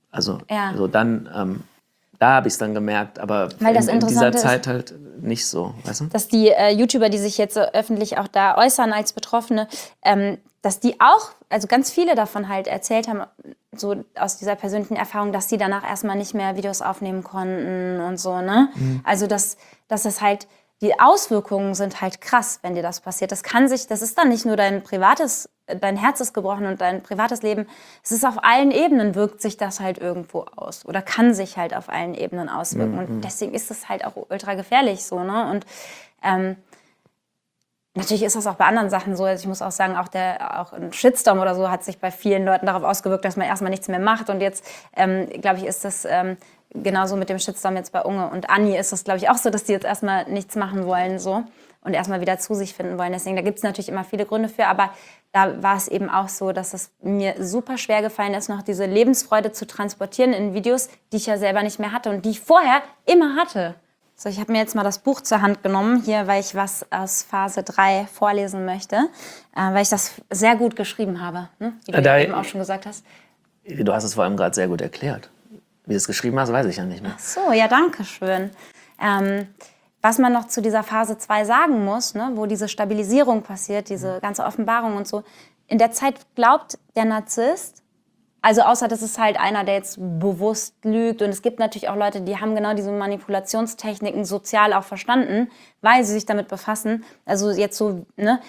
A: da habe ich es dann gemerkt, aber in dieser Zeit halt nicht so, weißt du?
B: Dass die YouTuber, die sich jetzt so öffentlich auch da äußern als Betroffene, dass die auch, also ganz viele davon halt erzählt haben, so aus dieser persönlichen Erfahrung, dass die danach erstmal nicht mehr Videos aufnehmen konnten und so, ne? Also dass es halt, die Auswirkungen sind halt krass, wenn dir das passiert. Das ist dann nicht nur dein Herz ist gebrochen und dein privates Leben. Es ist auf allen Ebenen, wirkt sich das halt irgendwo aus. Oder kann sich halt auf allen Ebenen auswirken. Und deswegen ist es halt auch ultra gefährlich so, ne? Und natürlich ist das auch bei anderen Sachen so. Also ich muss auch sagen, auch ein Shitstorm oder so hat sich bei vielen Leuten darauf ausgewirkt, dass man erstmal nichts mehr macht. Und jetzt, glaube ich, ist das genauso mit dem Shitstorm jetzt bei Unge und Anni ist das, glaube ich, auch so, dass die jetzt erstmal nichts machen wollen so und erstmal wieder zu sich finden wollen. Deswegen, da gibt es natürlich immer viele Gründe für, aber da war es eben auch so, dass es mir super schwer gefallen ist, noch diese Lebensfreude zu transportieren in Videos, die ich ja selber nicht mehr hatte und die ich vorher immer hatte. So, ich habe mir jetzt mal das Buch zur Hand genommen, hier, weil ich was aus Phase 3 vorlesen möchte, weil ich das sehr gut geschrieben habe, ne? Wie du ja eben auch schon gesagt hast.
A: Du hast es vor allem gerade sehr gut erklärt. Wie du es geschrieben hast, weiß ich ja nicht mehr.
B: Ach so, ja, danke schön. Was man noch zu dieser Phase 2 sagen muss, ne, wo diese Stabilisierung passiert, diese ganze Offenbarung und so, in der Zeit glaubt der Narzisst, also außer das ist halt einer, der jetzt bewusst lügt und es gibt natürlich auch Leute, die haben genau diese Manipulationstechniken sozial auch verstanden, weil sie sich damit befassen. Also jetzt so, ne,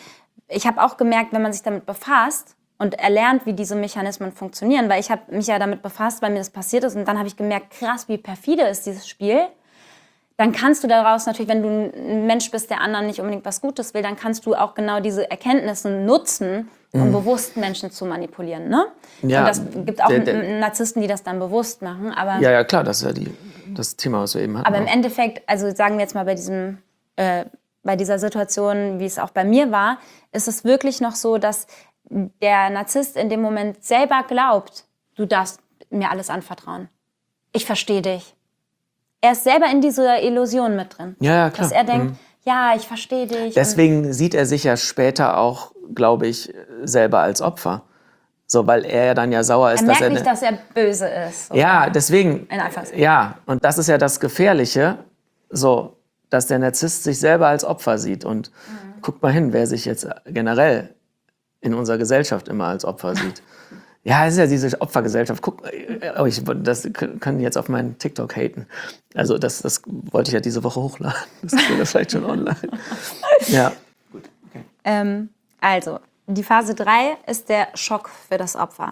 B: ich habe auch gemerkt, wenn man sich damit befasst und erlernt, wie diese Mechanismen funktionieren, weil ich habe mich ja damit befasst, weil mir das passiert ist und dann habe ich gemerkt, krass, wie perfide ist dieses Spiel. Dann kannst du daraus natürlich, wenn du ein Mensch bist, der anderen nicht unbedingt was Gutes will, dann kannst du auch genau diese Erkenntnisse nutzen, um bewusst Menschen zu manipulieren. Ne?
A: Ja,
B: und das gibt auch Narzissten, die das dann bewusst machen. Aber
A: ja, klar, das ist ja das Thema, was wir eben hatten.
B: Aber im Endeffekt, also sagen wir jetzt mal bei dieser Situation, wie es auch bei mir war, ist es wirklich noch so, dass der Narzisst in dem Moment selber glaubt, du darfst mir alles anvertrauen. Ich verstehe dich. Er ist selber in dieser Illusion mit drin.
A: Ja, klar.
B: Dass er denkt, ja, ich verstehe dich.
A: Deswegen sieht er sich ja später auch, glaube ich, selber als Opfer. So, weil er ja dann ja sauer ist,
B: dass er nicht, dass er böse ist.
A: Ja, deswegen. Ja, und das ist ja das Gefährliche, so, dass der Narzisst sich selber als Opfer sieht. Und guckt mal hin, wer sich jetzt generell in unserer Gesellschaft immer als Opfer sieht. Ja, es ist ja diese Opfergesellschaft. Guck, das können die jetzt auf meinen TikTok haten. Also das wollte ich ja diese Woche hochladen. Das ist ja vielleicht schon online. Ja. Gut, okay.
B: Also, die Phase 3 ist der Schock für das Opfer.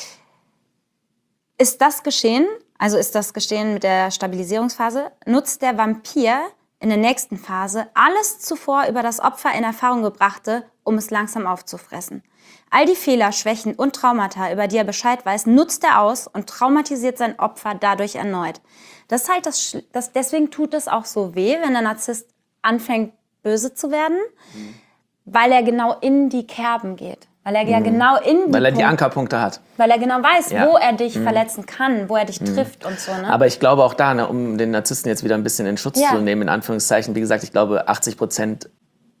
B: Ist das geschehen mit der Stabilisierungsphase, nutzt der Vampir in der nächsten Phase alles zuvor über das Opfer in Erfahrung gebrachte, um es langsam aufzufressen. All die Fehler, Schwächen und Traumata, über die er Bescheid weiß, nutzt er aus und traumatisiert sein Opfer dadurch erneut. Das ist halt deswegen tut es auch so weh, wenn der Narzisst anfängt, böse zu werden, weil er genau in die Kerben geht. Weil er ja genau
A: weil er die Ankerpunkte hat.
B: Weil er genau weiß, wo er dich verletzen kann, wo er dich trifft und so. Ne?
A: Aber ich glaube auch da, um den Narzissten jetzt wieder ein bisschen in Schutz zu nehmen, in Anführungszeichen, wie gesagt, ich glaube 80%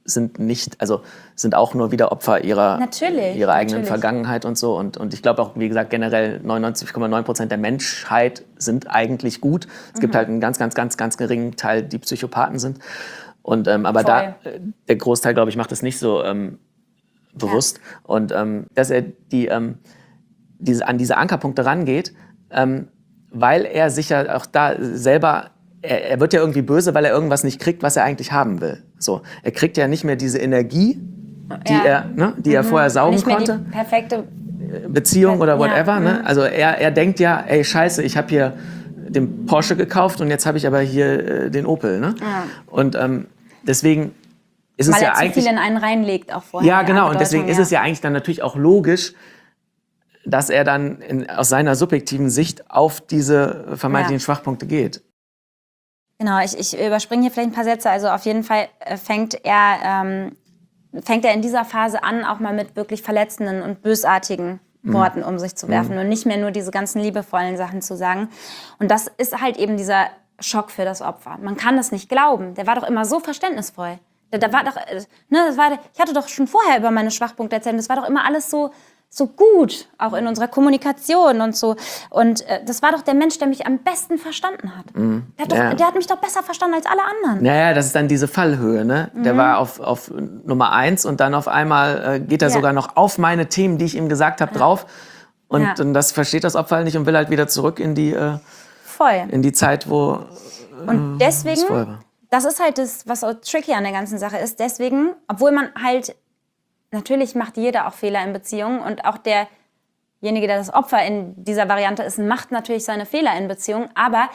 A: sind auch nur wieder Opfer ihrer eigenen Vergangenheit und so. Und ich glaube auch, wie gesagt, generell 99,9% der Menschheit sind eigentlich gut. Es gibt halt einen ganz, ganz, ganz, ganz geringen Teil, die Psychopathen sind. Und, aber der Großteil, glaube ich, macht das nicht so bewusst. Ja. Und dass er an diese Ankerpunkte rangeht, weil er sich ja auch da selber, er wird ja irgendwie böse, weil er irgendwas nicht kriegt, was er eigentlich haben will. So, er kriegt ja nicht mehr diese Energie, die er vorher saugen
B: nicht mehr
A: konnte.
B: Die perfekte
A: Beziehung oder whatever. Ne? Also er denkt ja, ey, scheiße, ich habe hier den Porsche gekauft und jetzt habe ich aber hier den Opel. Ne? Ja. Und deswegen ist es ja eigentlich... Weil er zu
B: viel in einen reinlegt auch vorher.
A: Ja, genau. Und deswegen ist es ja eigentlich dann natürlich auch logisch, dass er dann aus seiner subjektiven Sicht auf diese vermeintlichen Schwachpunkte geht.
B: Genau, ich überspringe hier vielleicht ein paar Sätze. Also auf jeden Fall fängt er in dieser Phase an, auch mal mit wirklich verletzenden und bösartigen Worten um sich zu werfen und nicht mehr nur diese ganzen liebevollen Sachen zu sagen. Und das ist halt eben dieser Schock für das Opfer. Man kann das nicht glauben. Der war doch immer so verständnisvoll. Da war doch, ich hatte doch schon vorher über meine Schwachpunkte erzählt. Das war doch immer alles so gut, auch in unserer Kommunikation und so. Und das war doch der Mensch, der mich am besten verstanden hat. Der hat mich doch besser verstanden als alle anderen.
A: Naja, das ist dann diese Fallhöhe, ne? Der war auf Nummer 1 und dann auf einmal geht er sogar noch auf meine Themen, die ich ihm gesagt habe, drauf. Und das versteht das Opfer nicht und will halt wieder zurück in die Zeit, wo
B: und deswegen, das ist halt das, was auch tricky an der ganzen Sache ist. Deswegen, obwohl man halt natürlich macht jeder auch Fehler in Beziehungen und auch derjenige, der das Opfer in dieser Variante ist, macht natürlich seine Fehler in Beziehungen. Aber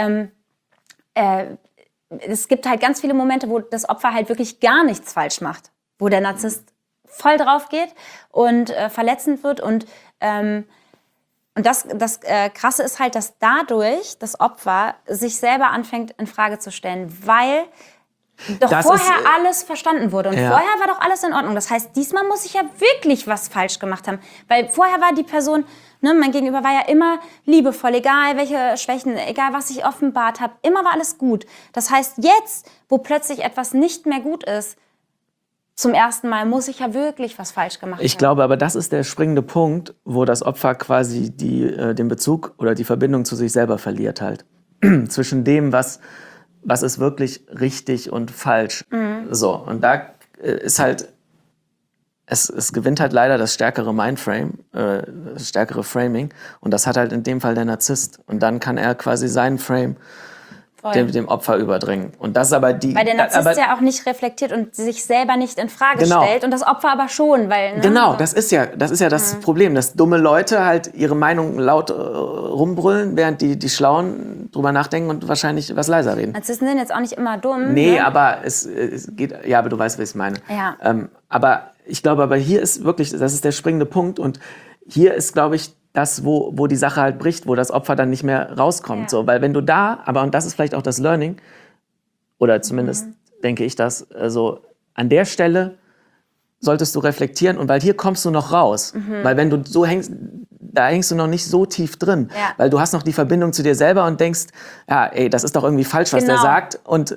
B: es gibt halt ganz viele Momente, wo das Opfer halt wirklich gar nichts falsch macht. Wo der Narzisst voll drauf geht und verletzend wird. Und das Krasse ist halt, dass dadurch das Opfer sich selber anfängt in Frage zu stellen, weil doch vorher alles verstanden wurde. Und vorher war doch alles in Ordnung. Das heißt, diesmal muss ich ja wirklich was falsch gemacht haben. Weil vorher war die Person, mein Gegenüber war ja immer liebevoll, egal welche Schwächen, egal was ich offenbart habe, immer war alles gut. Das heißt, jetzt, wo plötzlich etwas nicht mehr gut ist, zum ersten Mal muss ich ja wirklich was falsch gemacht haben.
A: Ich glaube aber, das ist der springende Punkt, wo das Opfer quasi den Bezug oder die Verbindung zu sich selber verliert halt. Zwischen dem, was ist wirklich richtig und falsch. So, und da ist halt, es gewinnt halt leider das stärkere Mindframe, das stärkere Framing. Und das hat halt in dem Fall der Narzisst. Und dann kann er quasi seinen Frame dem Opfer überdringen. Und das ist aber
B: weil der Narzisst ja auch nicht reflektiert und sich selber nicht in Frage stellt und das Opfer aber schon, weil
A: genau, das ist ja das Problem, dass dumme Leute halt ihre Meinung laut rumbrüllen, während die Schlauen drüber nachdenken und wahrscheinlich was leiser reden.
B: Narzissten sind jetzt auch nicht immer dumm.
A: Nee,
B: ne?
A: aber es geht, ja, aber du weißt, was ich meine.
B: Ja.
A: Aber ich glaube, hier ist wirklich, das ist der springende Punkt und hier ist, glaube ich, das, wo die Sache halt bricht, wo das Opfer dann nicht mehr rauskommt. Ja. So, weil wenn du und das ist vielleicht auch das Learning, oder zumindest denke ich das, also an der Stelle solltest du reflektieren und weil hier kommst du noch raus. Weil wenn du so hängst, da hängst du noch nicht so tief drin. Ja. Weil du hast noch die Verbindung zu dir selber und denkst, ja, ey, das ist doch irgendwie falsch, was der sagt. Und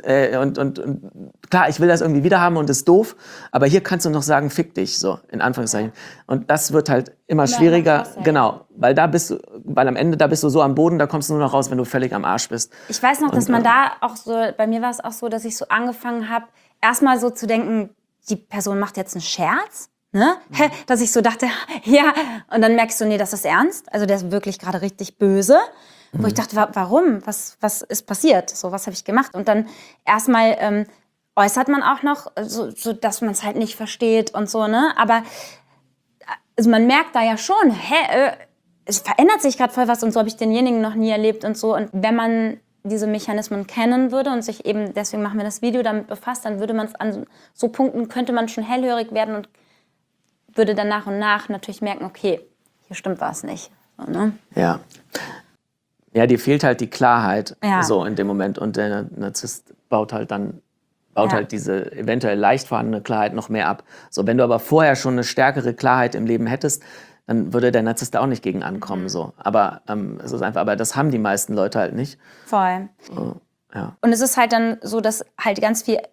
A: klar, ich will das irgendwie wieder haben und ist doof. Aber hier kannst du noch sagen, fick dich, so, in Anführungszeichen. Und das wird halt immer schwieriger. Genau. Weil am Ende, da bist du so am Boden, da kommst du nur noch raus, wenn du völlig am Arsch bist.
B: Ich weiß noch, dass man da auch so, bei mir war es auch so, dass ich so angefangen habe, erstmal so zu denken, die Person macht jetzt einen Scherz, ne? Dass ich so dachte, ja, und dann merkst du, nee, das ist ernst. Also der ist wirklich gerade richtig böse. Wo ich dachte, warum? Was ist passiert? So, was habe ich gemacht? Und dann erstmal äußert man auch noch, so dass man es halt nicht versteht und so, ne? Aber also man merkt da ja schon, es verändert sich gerade voll was und so habe ich denjenigen noch nie erlebt und so. Und wenn man diese Mechanismen kennen würde und sich eben, deswegen machen wir das Video, damit befasst, dann würde man es an so Punkten, könnte man schon hellhörig werden und würde dann nach und nach natürlich merken, okay, hier stimmt was nicht. So, ne?
A: Ja. Ja, dir fehlt halt die Klarheit so in dem Moment und der Narzisst baut halt diese eventuell leicht vorhandene Klarheit noch mehr ab. So, wenn du aber vorher schon eine stärkere Klarheit im Leben hättest, dann würde der Narzisst da auch nicht gegen ankommen. So. Aber es ist einfach, aber das haben die meisten Leute halt nicht.
B: Voll.
A: Ja.
B: Und es ist halt dann so, dass halt ganz viel,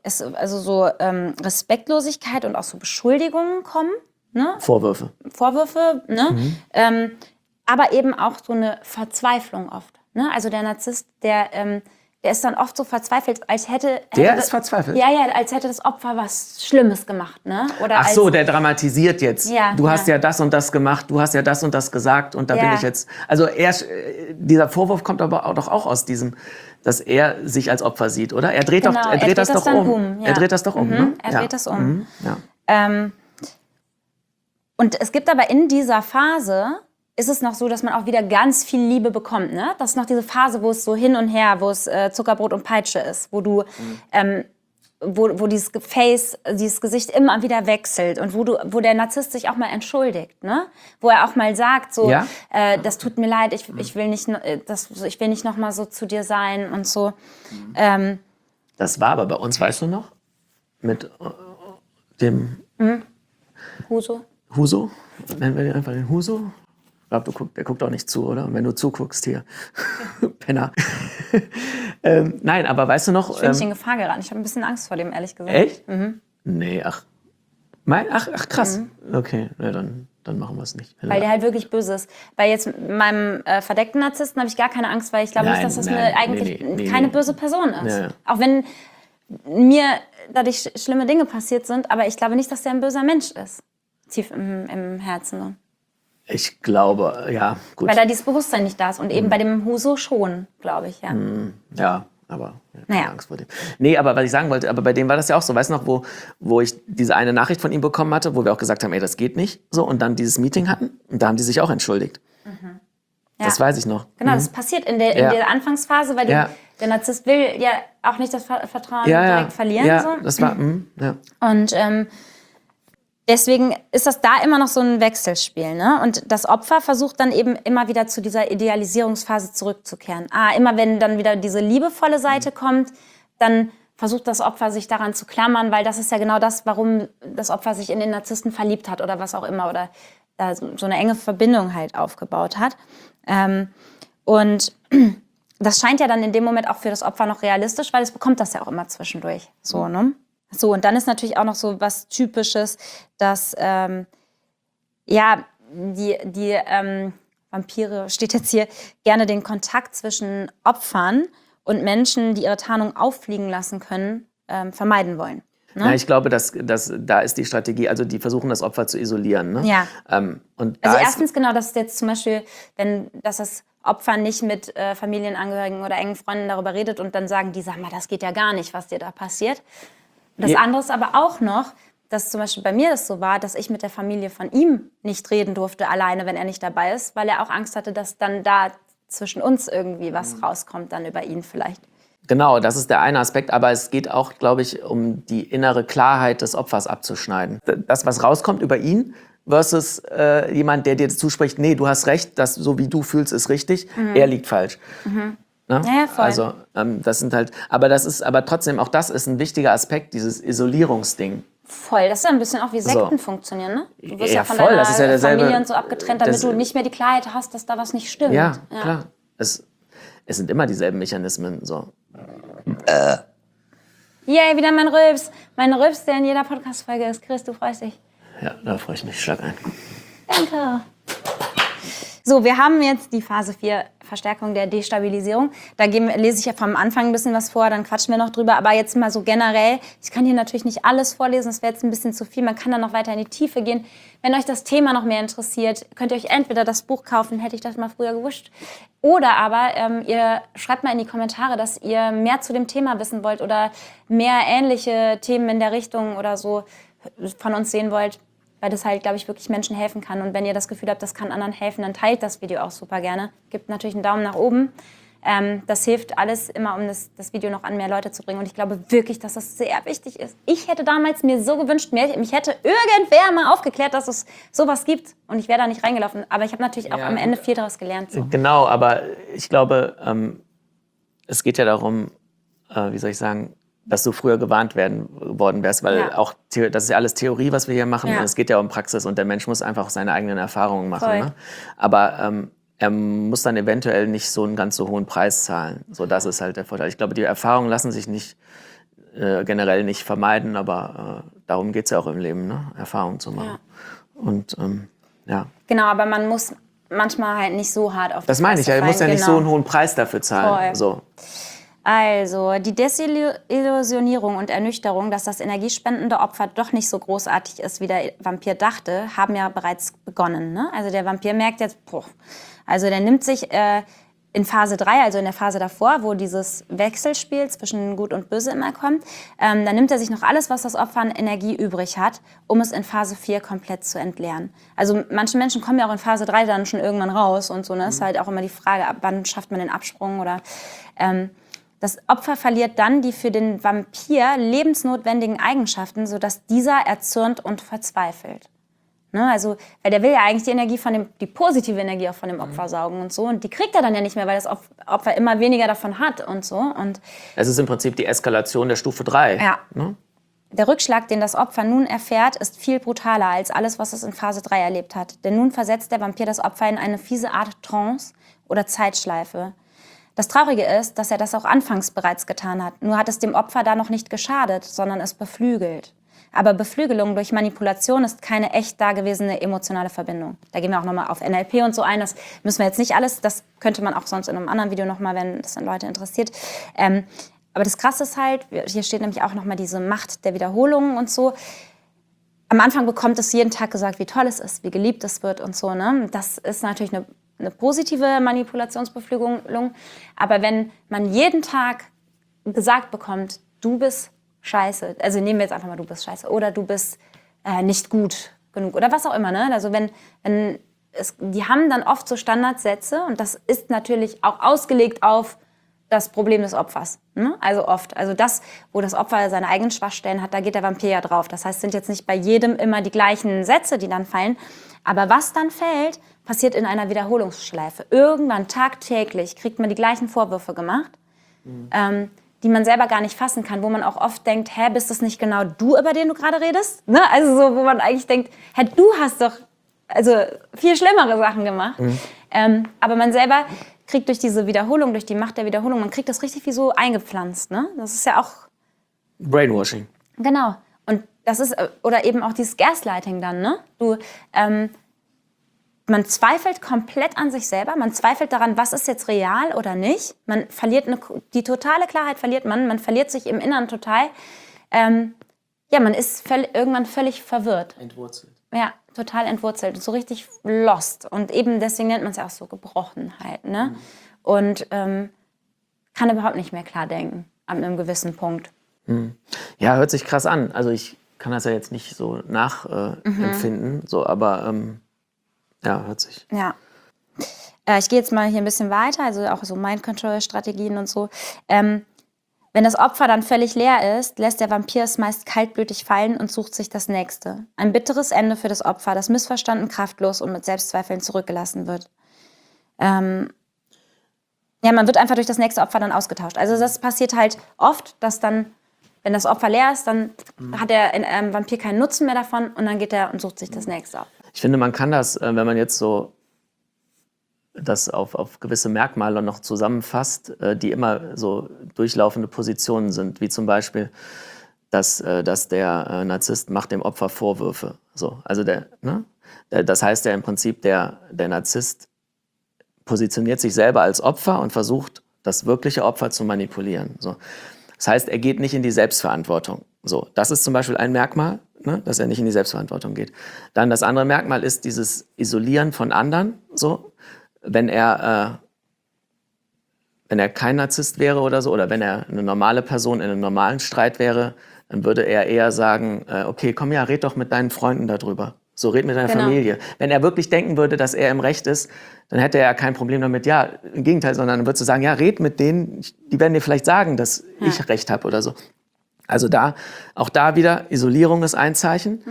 B: Respektlosigkeit und auch so Beschuldigungen kommen. Ne?
A: Vorwürfe,
B: ne? Aber eben auch so eine Verzweiflung oft. Ne? Also der Narzisst, der ist dann oft so verzweifelt, als hätte
A: ist verzweifelt?
B: Ja, als hätte das Opfer was Schlimmes gemacht, ne? Oder
A: ach so, der dramatisiert jetzt. Ja, du hast ja das und das gemacht, du hast ja das und das gesagt und da bin ich jetzt. Also dieser Vorwurf kommt aber auch aus diesem, dass er sich als Opfer sieht, oder? Er dreht das doch um. Ja. Er dreht das doch um, ne?
B: Er dreht das um. Und es gibt aber in dieser Phase ist es noch so, dass man auch wieder ganz viel Liebe bekommt. Ne? Das ist noch diese Phase, wo es so hin und her, wo es Zuckerbrot und Peitsche ist, wo du, wo dieses dieses Gesicht immer wieder wechselt und wo der Narzisst sich auch mal entschuldigt, ne? Wo er auch mal sagt, so, das tut mir leid, ich will nicht noch mal so zu dir sein und so.
A: Das war aber bei uns, weißt du noch, mit dem Huso, nennen wir den einfach den Huso. Ich glaube, der guckt auch nicht zu, oder? Und wenn du zuguckst hier, Penner. Nein, aber weißt du noch...
B: Ich bin nicht in Gefahr geraten. Ich habe ein bisschen Angst vor dem, ehrlich gesagt.
A: Echt? Nee, ach, krass. Okay, ja, dann machen wir es nicht.
B: Weil der halt wirklich böse ist. Weil jetzt mit meinem verdeckten Narzissten habe ich gar keine Angst, weil ich glaube nicht, dass das keine böse Person ist. Ja. Auch wenn mir dadurch schlimme Dinge passiert sind, aber ich glaube nicht, dass der ein böser Mensch ist. Tief im Herzen.
A: Ich glaube, ja, gut.
B: Weil da dieses Bewusstsein nicht da ist. Und eben bei dem Huso schon, glaube ich, ja.
A: Ja, aber keine Angst vor dem. Nee, aber was ich sagen wollte, aber bei dem war das ja auch so. Weißt du noch, wo ich diese eine Nachricht von ihm bekommen hatte, wo wir auch gesagt haben, ey, das geht nicht. So, und dann dieses Meeting hatten. Und da haben die sich auch entschuldigt. Ja. Das weiß ich noch.
B: Genau, das passiert in der Anfangsphase, weil der Narzisst will ja auch nicht das Vertrauen direkt verlieren.
A: Ja,
B: so.
A: Das war,
B: Und deswegen ist das da immer noch so ein Wechselspiel. Ne? Und das Opfer versucht dann eben immer wieder zu dieser Idealisierungsphase zurückzukehren. Immer wenn dann wieder diese liebevolle Seite kommt, dann versucht das Opfer sich daran zu klammern, weil das ist ja genau das, warum das Opfer sich in den Narzissten verliebt hat oder was auch immer. Oder da so eine enge Verbindung halt aufgebaut hat. Und das scheint ja dann in dem Moment auch für das Opfer noch realistisch, weil es bekommt das ja auch immer zwischendurch. So, ne? So, und dann ist natürlich auch noch so was Typisches, dass die Vampire, steht jetzt hier, gerne den Kontakt zwischen Opfern und Menschen, die ihre Tarnung auffliegen lassen können, vermeiden wollen. Ne?
A: Ja, ich glaube, dass da ist die Strategie, also die versuchen, das Opfer zu isolieren. Ne?
B: Ja.
A: Und
B: also erstens genau, dass jetzt zum Beispiel, dass das Opfer nicht mit Familienangehörigen oder engen Freunden darüber redet und dann sagen die, sag mal, das geht ja gar nicht, was dir da passiert. Das andere ist aber auch noch, dass zum Beispiel bei mir das so war, dass ich mit der Familie von ihm nicht reden durfte, alleine, wenn er nicht dabei ist, weil er auch Angst hatte, dass dann da zwischen uns irgendwie was rauskommt, dann über ihn vielleicht.
A: Genau, das ist der eine Aspekt, aber es geht auch, glaube ich, um die innere Klarheit des Opfers abzuschneiden. Das, was rauskommt über ihn versus jemand, der dir zuspricht, nee, du hast recht, das, so wie du fühlst, ist richtig, er liegt falsch. Ne?
B: Ja, voll.
A: Also das sind halt, aber trotzdem, auch das ist ein wichtiger Aspekt, dieses Isolierungsding.
B: Voll, das ist ja ein bisschen auch wie Sekten funktionieren, ne? Du wirst ja von
A: voll,
B: deiner
A: das ist ja derselbe,
B: Familie und so abgetrennt, damit du nicht mehr die Klarheit hast, dass da was nicht stimmt.
A: Ja, klar. Es sind immer dieselben Mechanismen. So.
B: Yay, wieder mein Rülps. Mein Rülps, der in jeder Podcast-Folge ist. Chris, du freust dich.
A: Ja, da freue ich mich. Schlag ein.
B: Danke. So, wir haben jetzt die Phase 4, Verstärkung der Destabilisierung. Da lese ich ja vom Anfang ein bisschen was vor, dann quatschen wir noch drüber. Aber jetzt mal so generell, ich kann hier natürlich nicht alles vorlesen, das wäre jetzt ein bisschen zu viel. Man kann dann noch weiter in die Tiefe gehen. Wenn euch das Thema noch mehr interessiert, könnt ihr euch entweder das Buch kaufen, hätte ich das mal früher gewusst. Oder aber ihr schreibt mal in die Kommentare, dass ihr mehr zu dem Thema wissen wollt oder mehr ähnliche Themen in der Richtung oder so von uns sehen wollt. Weil das halt, glaube ich, wirklich Menschen helfen kann. Und wenn ihr das Gefühl habt, das kann anderen helfen, dann teilt das Video auch super gerne. Gebt natürlich einen Daumen nach oben. Das hilft alles immer, um das Video noch an mehr Leute zu bringen. Und ich glaube wirklich, dass das sehr wichtig ist. Ich hätte damals mir so gewünscht, mich hätte irgendwer mal aufgeklärt, dass es sowas gibt. Und ich wäre da nicht reingelaufen. Aber ich habe natürlich auch am Ende viel daraus gelernt. So.
A: Genau, aber ich glaube, es geht ja darum, wie soll ich sagen, dass du früher gewarnt worden wärst, weil auch das ist ja alles Theorie, was wir hier machen. Und es geht ja um Praxis und der Mensch muss einfach seine eigenen Erfahrungen machen. Ne? Aber er muss dann eventuell nicht so einen ganz so hohen Preis zahlen. So, das ist halt der Vorteil. Ich glaube, die Erfahrungen lassen sich nicht generell nicht vermeiden, aber darum geht es ja auch im Leben, ne? Erfahrungen zu machen. Ja. Und
B: Genau, aber man muss manchmal halt nicht so hart auf
A: das meine ich, er muss ja nicht so einen hohen Preis dafür zahlen. So.
B: Also, die Desillusionierung und Ernüchterung, dass das energiespendende Opfer doch nicht so großartig ist, wie der Vampir dachte, haben ja bereits begonnen. Ne? Also der Vampir merkt jetzt, also der nimmt sich in Phase 3, also in der Phase davor, wo dieses Wechselspiel zwischen Gut und Böse immer kommt, dann nimmt er sich noch alles, was das Opfer an Energie übrig hat, um es in Phase 4 komplett zu entleeren. Also manche Menschen kommen ja auch in Phase 3 dann schon irgendwann raus und so. Ne? Ist halt auch immer die Frage, ab wann schafft man den Absprung oder... Das Opfer verliert dann die für den Vampir lebensnotwendigen Eigenschaften, sodass dieser erzürnt und verzweifelt. Ne, also, weil der will ja eigentlich die Energie die positive Energie auch von dem Opfer saugen und so. Und die kriegt er dann ja nicht mehr, weil das Opfer immer weniger davon hat und so. Und
A: es ist im Prinzip die Eskalation der Stufe 3.
B: Ja.
A: Ne?
B: Der Rückschlag, den das Opfer nun erfährt, ist viel brutaler als alles, was es in Phase 3 erlebt hat. Denn nun versetzt der Vampir das Opfer in eine fiese Art Trance oder Zeitschleife. Das Traurige ist, dass er das auch anfangs bereits getan hat. Nur hat es dem Opfer da noch nicht geschadet, sondern es beflügelt. Aber Beflügelung durch Manipulation ist keine echt dagewesene emotionale Verbindung. Da gehen wir auch nochmal auf NLP und so ein. Das müssen wir jetzt nicht alles. Das könnte man auch sonst in einem anderen Video nochmal, wenn das dann Leute interessiert. Aber das Krasse ist halt, hier steht nämlich auch nochmal diese Macht der Wiederholungen und so. Am Anfang bekommt es jeden Tag gesagt, wie toll es ist, wie geliebt es wird und so. Ne? Das ist natürlich eine positive Manipulationsbeflügelung. Aber wenn man jeden Tag gesagt bekommt, du bist scheiße, also nehmen wir jetzt einfach mal, du bist scheiße, oder du bist nicht gut genug, oder was auch immer. Ne? Also die haben dann oft so Standardsätze und das ist natürlich auch ausgelegt auf das Problem des Opfers. Ne? Also oft. Also das, wo das Opfer seine eigenen Schwachstellen hat, da geht der Vampir ja drauf. Das heißt, es sind jetzt nicht bei jedem immer die gleichen Sätze, die dann fallen. Aber was dann fällt, passiert in einer Wiederholungsschleife. Irgendwann tagtäglich kriegt man die gleichen Vorwürfe gemacht, die man selber gar nicht fassen kann, wo man auch oft denkt, bist das nicht genau du, über den du gerade redest? Ne? Also so, wo man eigentlich denkt, du hast doch viel schlimmere Sachen gemacht. Aber man selber kriegt durch diese Wiederholung, durch die Macht der Wiederholung, man kriegt das richtig wie so eingepflanzt. Ne? Das ist ja auch...
A: Brainwashing.
B: Genau. Und das ist, oder eben auch dieses Gaslighting dann, ne? Man zweifelt komplett an sich selber, man zweifelt daran, was ist jetzt real oder nicht. Man verliert die totale Klarheit, man verliert sich im Inneren total. Man ist irgendwann völlig verwirrt. Ja, total entwurzelt, so richtig lost. Und eben deswegen nennt man es ja auch so gebrochen halt, ne? Und kann überhaupt nicht mehr klar denken an einem gewissen Punkt.
A: Ja, hört sich krass an. Also ich kann das ja jetzt nicht so nachempfinden, so, aber ja, hört sich.
B: Ja. Ich gehe jetzt mal hier ein bisschen weiter, also auch so Mind-Control-Strategien und so. Wenn das Opfer dann völlig leer ist, lässt der Vampir es meist kaltblütig fallen und sucht sich das Nächste. Ein bitteres Ende für das Opfer, das missverstanden, kraftlos und mit Selbstzweifeln zurückgelassen wird. Man wird einfach durch das nächste Opfer dann ausgetauscht. Also das passiert halt oft, dass dann, wenn das Opfer leer ist, dann hat der Vampir keinen Nutzen mehr davon und dann geht er und sucht sich das nächste Opfer.
A: Ich finde, man kann das, wenn man jetzt so das auf gewisse Merkmale noch zusammenfasst, die immer so durchlaufende Positionen sind, wie zum Beispiel, dass der Narzisst macht dem Opfer Vorwürfe. So, also das heißt ja im Prinzip, der Narzisst positioniert sich selber als Opfer und versucht, das wirkliche Opfer zu manipulieren. So. Das heißt, er geht nicht in die Selbstverantwortung. So, das ist zum Beispiel ein Merkmal, ne, dass er nicht in die Selbstverantwortung geht. Dann das andere Merkmal ist dieses Isolieren von anderen. So. Wenn er kein Narzisst wäre oder so, oder wenn er eine normale Person in einem normalen Streit wäre, dann würde er eher sagen, okay, komm ja, red doch mit deinen Freunden darüber. So, red mit deiner Familie. Wenn er wirklich denken würde, dass er im Recht ist, dann hätte er ja kein Problem damit. Ja, im Gegenteil, sondern dann würdest du sagen, ja, red mit denen, die werden dir vielleicht sagen, dass ich Recht habe oder so. Also auch da wieder, Isolierung ist ein Zeichen.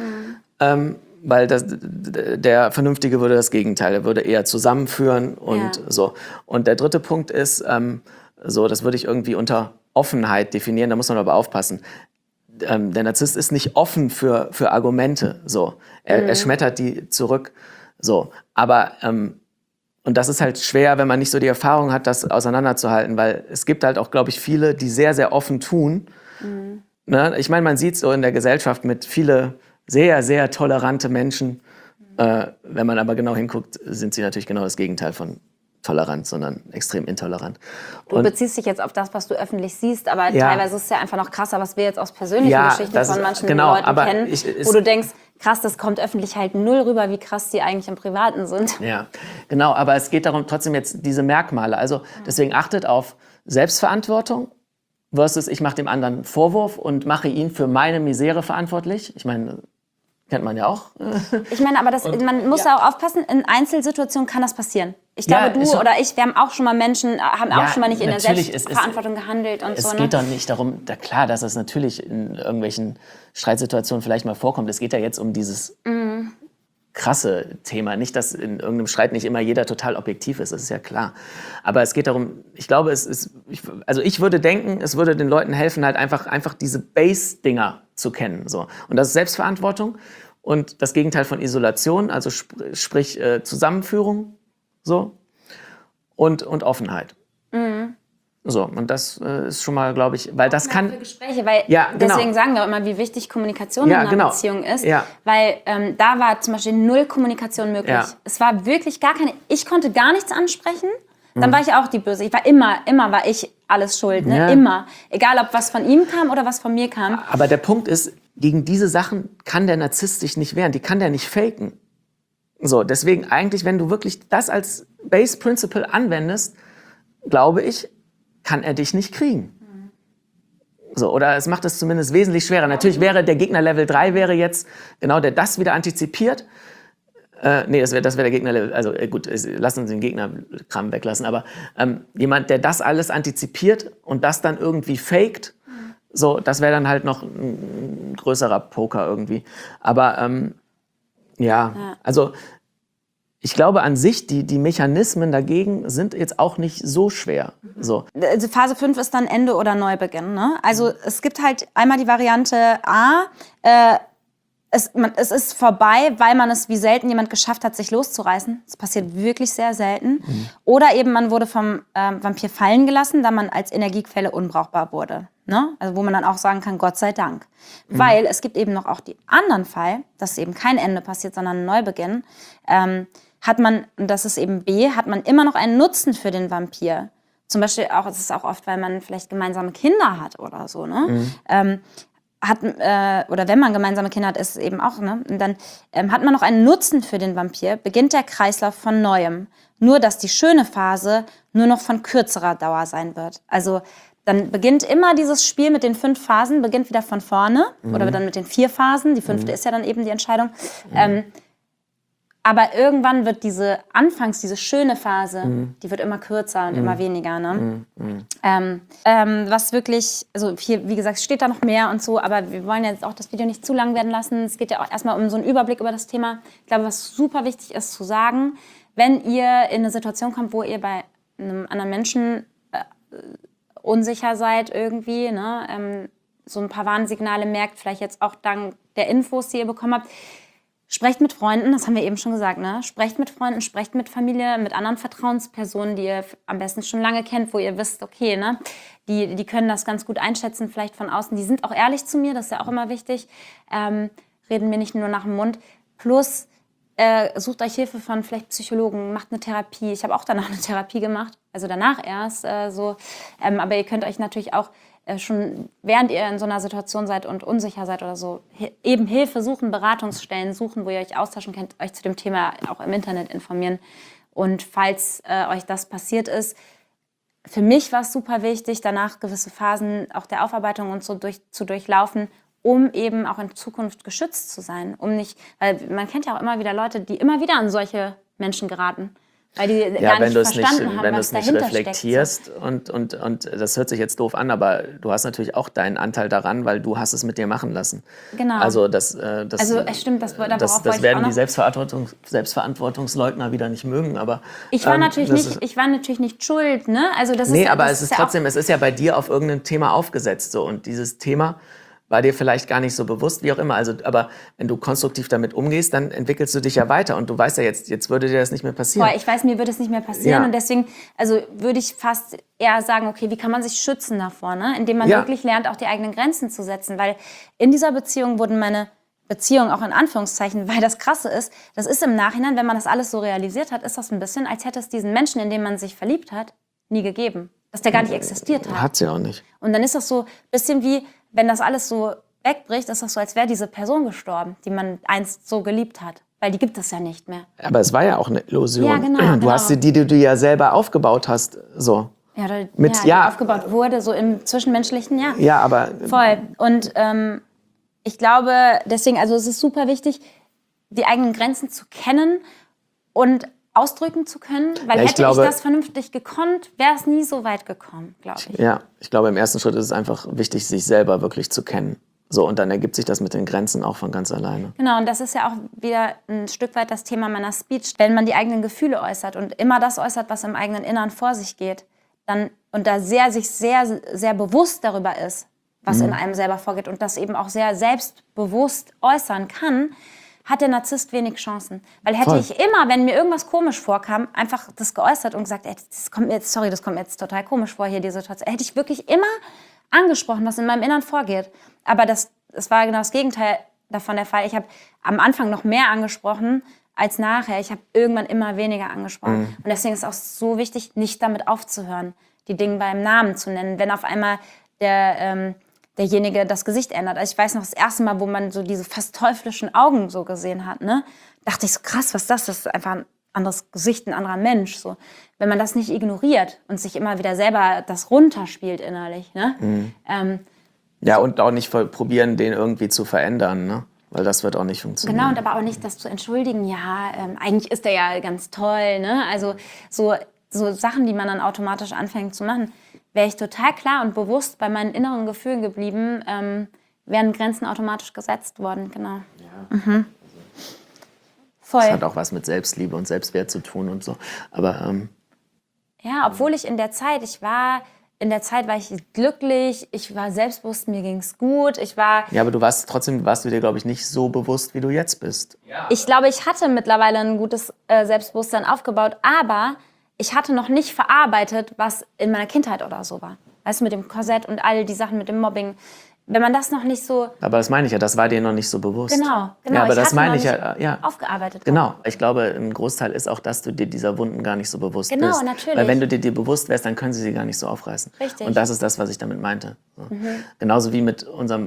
A: Weil der Vernünftige würde das Gegenteil, er würde eher zusammenführen und so. Und der dritte Punkt ist, das würde ich irgendwie unter Offenheit definieren, da muss man aber aufpassen. Der Narzisst ist nicht offen für Argumente, so. Er schmettert die zurück, so. Aber, und das ist halt schwer, wenn man nicht so die Erfahrung hat, das auseinanderzuhalten, weil es gibt halt auch, glaube ich, viele, die sehr, sehr offen tun. Ne? Ich meine, man sieht so in der Gesellschaft mit viele sehr, sehr tolerante Menschen. Wenn man aber genau hinguckt, sind sie natürlich genau das Gegenteil von tolerant, sondern extrem intolerant.
B: Du beziehst dich jetzt auf das, was du öffentlich siehst, aber teilweise ist es ja einfach noch krasser, was wir jetzt aus persönlichen Geschichten von manchen Leuten kennen, wo du denkst, krass, das kommt öffentlich halt null rüber, wie krass die eigentlich im Privaten sind.
A: Ja, genau, aber es geht darum, trotzdem jetzt diese Merkmale. Also deswegen achtet auf Selbstverantwortung versus ich mache dem anderen einen Vorwurf und mache ihn für meine Misere verantwortlich. Ich meine, kennt man ja auch.
B: Ich meine, aber man muss auch aufpassen, in Einzelsituationen kann das passieren. Ich glaube, du oder ich, wir haben auch schon mal auch schon mal nicht in der Selbstverantwortung gehandelt und so.
A: Es geht doch nicht darum, klar, dass es natürlich in irgendwelchen Streitsituationen vielleicht mal vorkommt. Es geht ja jetzt um dieses krasse Thema. Nicht, dass in irgendeinem Streit nicht immer jeder total objektiv ist, das ist ja klar. Aber es geht darum, ich glaube, ich würde denken, es würde den Leuten helfen, halt einfach diese Base-Dinger zu kennen. So. Und das ist Selbstverantwortung und das Gegenteil von Isolation, also sprich Zusammenführung, so, und Offenheit. So, und das ist schon mal, glaube ich, weil das kann...
B: Für Gespräche, weil deswegen sagen wir auch immer, wie wichtig Kommunikation in einer Beziehung ist. Ja. Weil da war zum Beispiel null Kommunikation möglich. Ja. Es war wirklich gar keine... Ich konnte gar nichts ansprechen. Dann war ich auch die Böse. Ich war immer war ich alles schuld, ne? Ja. Immer. Egal, ob was von ihm kam oder was von mir kam.
A: Aber der Punkt ist, gegen diese Sachen kann der Narzisst sich nicht wehren. Die kann der nicht faken. So, deswegen eigentlich, wenn du wirklich das als Base Principle anwendest, glaube ich, kann er dich nicht kriegen. So, oder es macht es zumindest wesentlich schwerer. Natürlich wäre der Gegner Level 3 wäre jetzt, genau, der das wieder antizipiert. Das wäre der Gegner Level, also gut, lassen uns den Gegnerkram weglassen, aber jemand, der das alles antizipiert und das dann irgendwie faked, so, das wäre dann halt noch ein größerer Poker irgendwie. Aber also ich glaube an sich, die Mechanismen dagegen sind jetzt auch nicht so schwer. So.
B: Also Phase 5 ist dann Ende oder Neubeginn. Ne? Also es gibt halt einmal die Variante A, es ist vorbei, weil man es wie selten jemand geschafft hat, sich loszureißen. Das passiert wirklich sehr selten. Oder eben man wurde vom Vampir fallen gelassen, da man als Energiequelle unbrauchbar wurde. Ne? Also wo man dann auch sagen kann, Gott sei Dank. Weil es gibt eben noch auch den anderen Fall, dass eben kein Ende passiert, sondern ein Neubeginn. Hat man, und das ist eben B, hat man immer noch einen Nutzen für den Vampir. Zum Beispiel auch, es ist auch oft, weil man vielleicht gemeinsame Kinder hat oder so. Ne? oder wenn man gemeinsame Kinder hat, ist es eben auch, ne? Und dann hat man noch einen Nutzen für den Vampir, beginnt der Kreislauf von Neuem. Nur, dass die schöne Phase nur noch von kürzerer Dauer sein wird. Also dann beginnt immer dieses Spiel mit den 5 Phasen, beginnt wieder von vorne oder dann mit den 4 Phasen. Die 5. ist ja dann eben die Entscheidung. Aber irgendwann wird diese schöne Phase, die wird immer kürzer und immer weniger. Ne? Was wirklich, also hier, wie gesagt, steht da noch mehr und so, aber wir wollen jetzt auch das Video nicht zu lang werden lassen. Es geht ja auch erstmal um so einen Überblick über das Thema. Ich glaube, was super wichtig ist zu sagen, wenn ihr in eine Situation kommt, wo ihr bei einem anderen Menschen unsicher seid irgendwie, ne? So ein paar Warnsignale merkt, vielleicht jetzt auch dank der Infos, die ihr bekommen habt, sprecht mit Freunden, das haben wir eben schon gesagt, ne? Sprecht mit Freunden, sprecht mit Familie, mit anderen Vertrauenspersonen, die ihr am besten schon lange kennt, wo ihr wisst, okay, ne? Die können das ganz gut einschätzen, vielleicht von außen. Die sind auch ehrlich zu mir, das ist ja auch immer wichtig. Reden mir nicht nur nach dem Mund. Plus, sucht euch Hilfe von vielleicht Psychologen, macht eine Therapie. Ich habe auch danach eine Therapie gemacht, also danach erst so. Aber ihr könnt euch natürlich auch schon, während ihr in so einer Situation seid und unsicher seid oder so, eben Hilfe suchen, Beratungsstellen suchen, wo ihr euch austauschen könnt, euch zu dem Thema auch im Internet informieren. Und falls euch das passiert ist, für mich war es super wichtig, danach gewisse Phasen auch der Aufarbeitung und so zu durchlaufen, um eben auch in Zukunft geschützt zu sein. Weil man kennt ja auch immer wieder Leute, die immer wieder an solche Menschen geraten. Weil die gar nicht verstanden haben,
A: wenn du
B: was
A: es nicht
B: dahinter
A: reflektierst
B: steckt.
A: und das hört sich jetzt doof an, aber du hast natürlich auch deinen Anteil daran, weil du hast es mit dir machen lassen.
B: Genau.
A: Also
B: es stimmt, das
A: werden die Selbstverantwortungsleugner wieder nicht mögen, aber
B: ich war natürlich nicht schuld, ne? Also es
A: ist ja bei dir auf irgendein Thema aufgesetzt so, und dieses Thema war dir vielleicht gar nicht so bewusst, wie auch immer. Also, aber wenn du konstruktiv damit umgehst, dann entwickelst du dich ja weiter. Und du weißt ja, jetzt würde dir das nicht mehr passieren.
B: Ich weiß, mir würde es nicht mehr passieren. Ja. Und deswegen würde ich fast eher sagen, okay, wie kann man sich schützen davor? Ne? Indem man wirklich lernt, auch die eigenen Grenzen zu setzen. Weil in dieser Beziehung wurden meine Beziehungen auch in Anführungszeichen, weil das Krasse ist, das ist im Nachhinein, wenn man das alles so realisiert hat, ist das ein bisschen, als hätte es diesen Menschen, in den man sich verliebt hat, nie gegeben. Dass der gar nicht existiert hat.
A: Hat sie auch nicht.
B: Und dann ist das so ein bisschen wie, wenn das alles so wegbricht, ist das so, als wäre diese Person gestorben, die man einst so geliebt hat. Weil die gibt es ja nicht mehr.
A: Aber es war ja auch eine Illusion. Ja,
B: genau.
A: Hast die du ja selber aufgebaut hast. So.
B: Die aufgebaut wurde, so im Zwischenmenschlichen, ja.
A: Ja, aber...
B: Voll. Und ich glaube, deswegen, also es ist super wichtig, die eigenen Grenzen zu kennen und ausdrücken zu können, weil hätte ich das vernünftig gekonnt, wäre es nie so weit gekommen, glaube ich.
A: Ja, ich glaube, im ersten Schritt ist es einfach wichtig, sich selber wirklich zu kennen. So, und dann ergibt sich das mit den Grenzen auch von ganz alleine.
B: Genau, und das ist ja auch wieder ein Stück weit das Thema meiner Speech. Wenn man die eigenen Gefühle äußert und immer das äußert, was im eigenen Innern vor sich geht, und da sich sehr, sehr bewusst darüber ist, was in einem selber vorgeht und das eben auch sehr selbstbewusst äußern kann, hat der Narzisst wenig Chancen. Weil hätte ich immer, wenn mir irgendwas komisch vorkam, einfach das geäußert und gesagt, das kommt mir jetzt total komisch vor hier, die Situation. Hätte ich wirklich immer angesprochen, was in meinem Innern vorgeht. Aber das war genau das Gegenteil davon der Fall. Ich habe am Anfang noch mehr angesprochen als nachher. Ich habe irgendwann immer weniger angesprochen. Und deswegen ist es auch so wichtig, nicht damit aufzuhören, die Dinge beim Namen zu nennen. Wenn auf einmal derjenige das Gesicht ändert. Also ich weiß noch, das erste Mal, wo man so diese fast teuflischen Augen so gesehen hat, ne, dachte ich so, krass, was ist das? Das ist einfach ein anderes Gesicht, ein anderer Mensch. So. Wenn man das nicht ignoriert und sich immer wieder selber das runterspielt innerlich. Ne?
A: Und auch nicht probieren, den irgendwie zu verändern, ne? Weil das wird auch nicht funktionieren.
B: Genau, und aber auch nicht das zu entschuldigen, eigentlich ist der ja ganz toll. Ne? Also so Sachen, die man dann automatisch anfängt zu machen. Wäre ich total klar und bewusst bei meinen inneren Gefühlen geblieben, wären Grenzen automatisch gesetzt worden, genau.
A: Ja. Voll. Das hat auch was mit Selbstliebe und Selbstwert zu tun und so. Aber
B: obwohl ich in der Zeit war ich glücklich, ich war selbstbewusst, mir ging's gut,
A: Ja, aber trotzdem warst du dir, glaube ich, nicht so bewusst, wie du jetzt bist.
B: Ja. Ich glaube, ich hatte mittlerweile ein gutes Selbstbewusstsein aufgebaut, aber ich hatte noch nicht verarbeitet, was in meiner Kindheit oder so war. Weißt du, mit dem Korsett und all die Sachen mit dem Mobbing. Wenn man das noch nicht so...
A: Aber das meine ich ja, das war dir noch nicht so bewusst.
B: Genau.
A: Ja, aber das meine ich ja.
B: Aufgearbeitet.
A: Genau. Ich glaube, ein Großteil ist auch, dass du dir dieser Wunden gar nicht so bewusst bist.
B: Genau, natürlich.
A: Weil wenn du dir bewusst wärst, dann können sie gar nicht so aufreißen.
B: Richtig.
A: Und das ist das, was ich damit meinte. So. Genauso wie mit unserem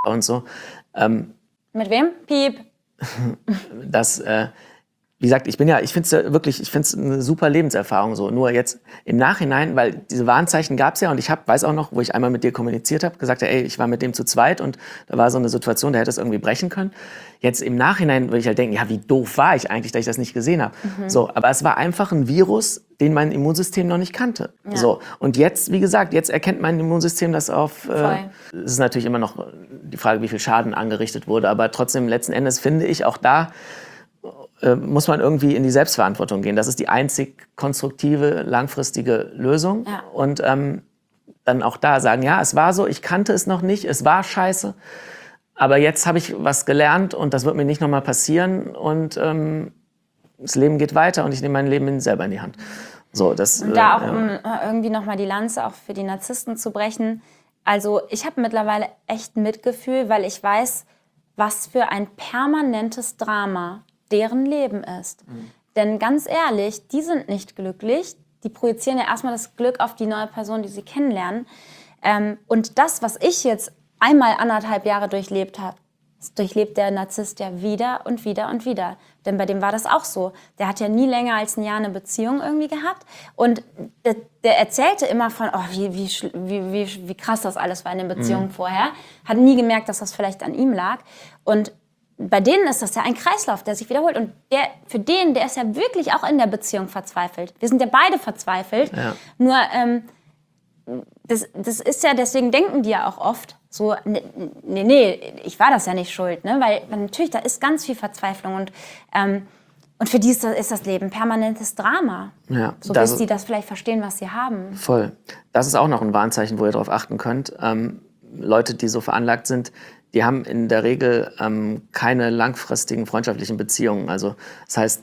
A: und so.
B: Mit wem? Piep.
A: Das, wie gesagt, ich finde es eine super Lebenserfahrung so. Nur jetzt im Nachhinein, weil diese Warnzeichen gab es ja und ich weiß auch noch, wo ich einmal mit dir kommuniziert habe, gesagt habe, ey, ich war mit dem zu zweit und da war so eine Situation, der hätte es irgendwie brechen können. Jetzt im Nachhinein würde ich halt denken, ja, wie doof war ich eigentlich, dass ich das nicht gesehen habe. So, aber es war einfach ein Virus, den mein Immunsystem noch nicht kannte. Ja. So, und jetzt, wie gesagt, jetzt erkennt mein Immunsystem das auf. Es ist natürlich immer noch die Frage, wie viel Schaden angerichtet wurde, aber trotzdem letzten Endes finde ich auch da, muss man irgendwie in die Selbstverantwortung gehen. Das ist die einzig konstruktive, langfristige Lösung. Ja. Und dann auch da sagen, ja, es war so, ich kannte es noch nicht, es war scheiße, aber jetzt habe ich was gelernt und das wird mir nicht nochmal passieren und das Leben geht weiter und ich nehme mein Leben selber in die Hand. So, das,
B: und da auch, um irgendwie nochmal die Lanze auch für die Narzissten zu brechen, also ich habe mittlerweile echt Mitgefühl, weil ich weiß, was für ein permanentes Drama deren Leben ist. Denn ganz ehrlich, die sind nicht glücklich. Die projizieren ja erstmal das Glück auf die neue Person, die sie kennenlernen. Und das, was ich jetzt einmal 1,5 Jahre durchlebt habe, das durchlebt der Narzisst ja wieder und wieder und wieder. Denn bei dem war das auch so. Der hat ja nie länger als ein Jahr eine Beziehung irgendwie gehabt. Und der erzählte immer von, oh, wie krass das alles war in den Beziehungen vorher. Hat nie gemerkt, dass das vielleicht an ihm lag. Und bei denen ist das ja ein Kreislauf, der sich wiederholt. Und der ist ja wirklich auch in der Beziehung verzweifelt. Wir sind ja beide verzweifelt. Ja. Nur, das ist ja, deswegen denken die ja auch oft so, nee, ich war das ja nicht schuld. Ne? Weil natürlich, da ist ganz viel Verzweiflung. Und für die ist das Leben permanentes Drama. Ja, so bis die das vielleicht verstehen, was sie haben.
A: Voll. Das ist auch noch ein Warnzeichen, wo ihr darauf achten könnt. Leute, die so veranlagt sind, die haben in der Regel keine langfristigen freundschaftlichen Beziehungen. Also das heißt,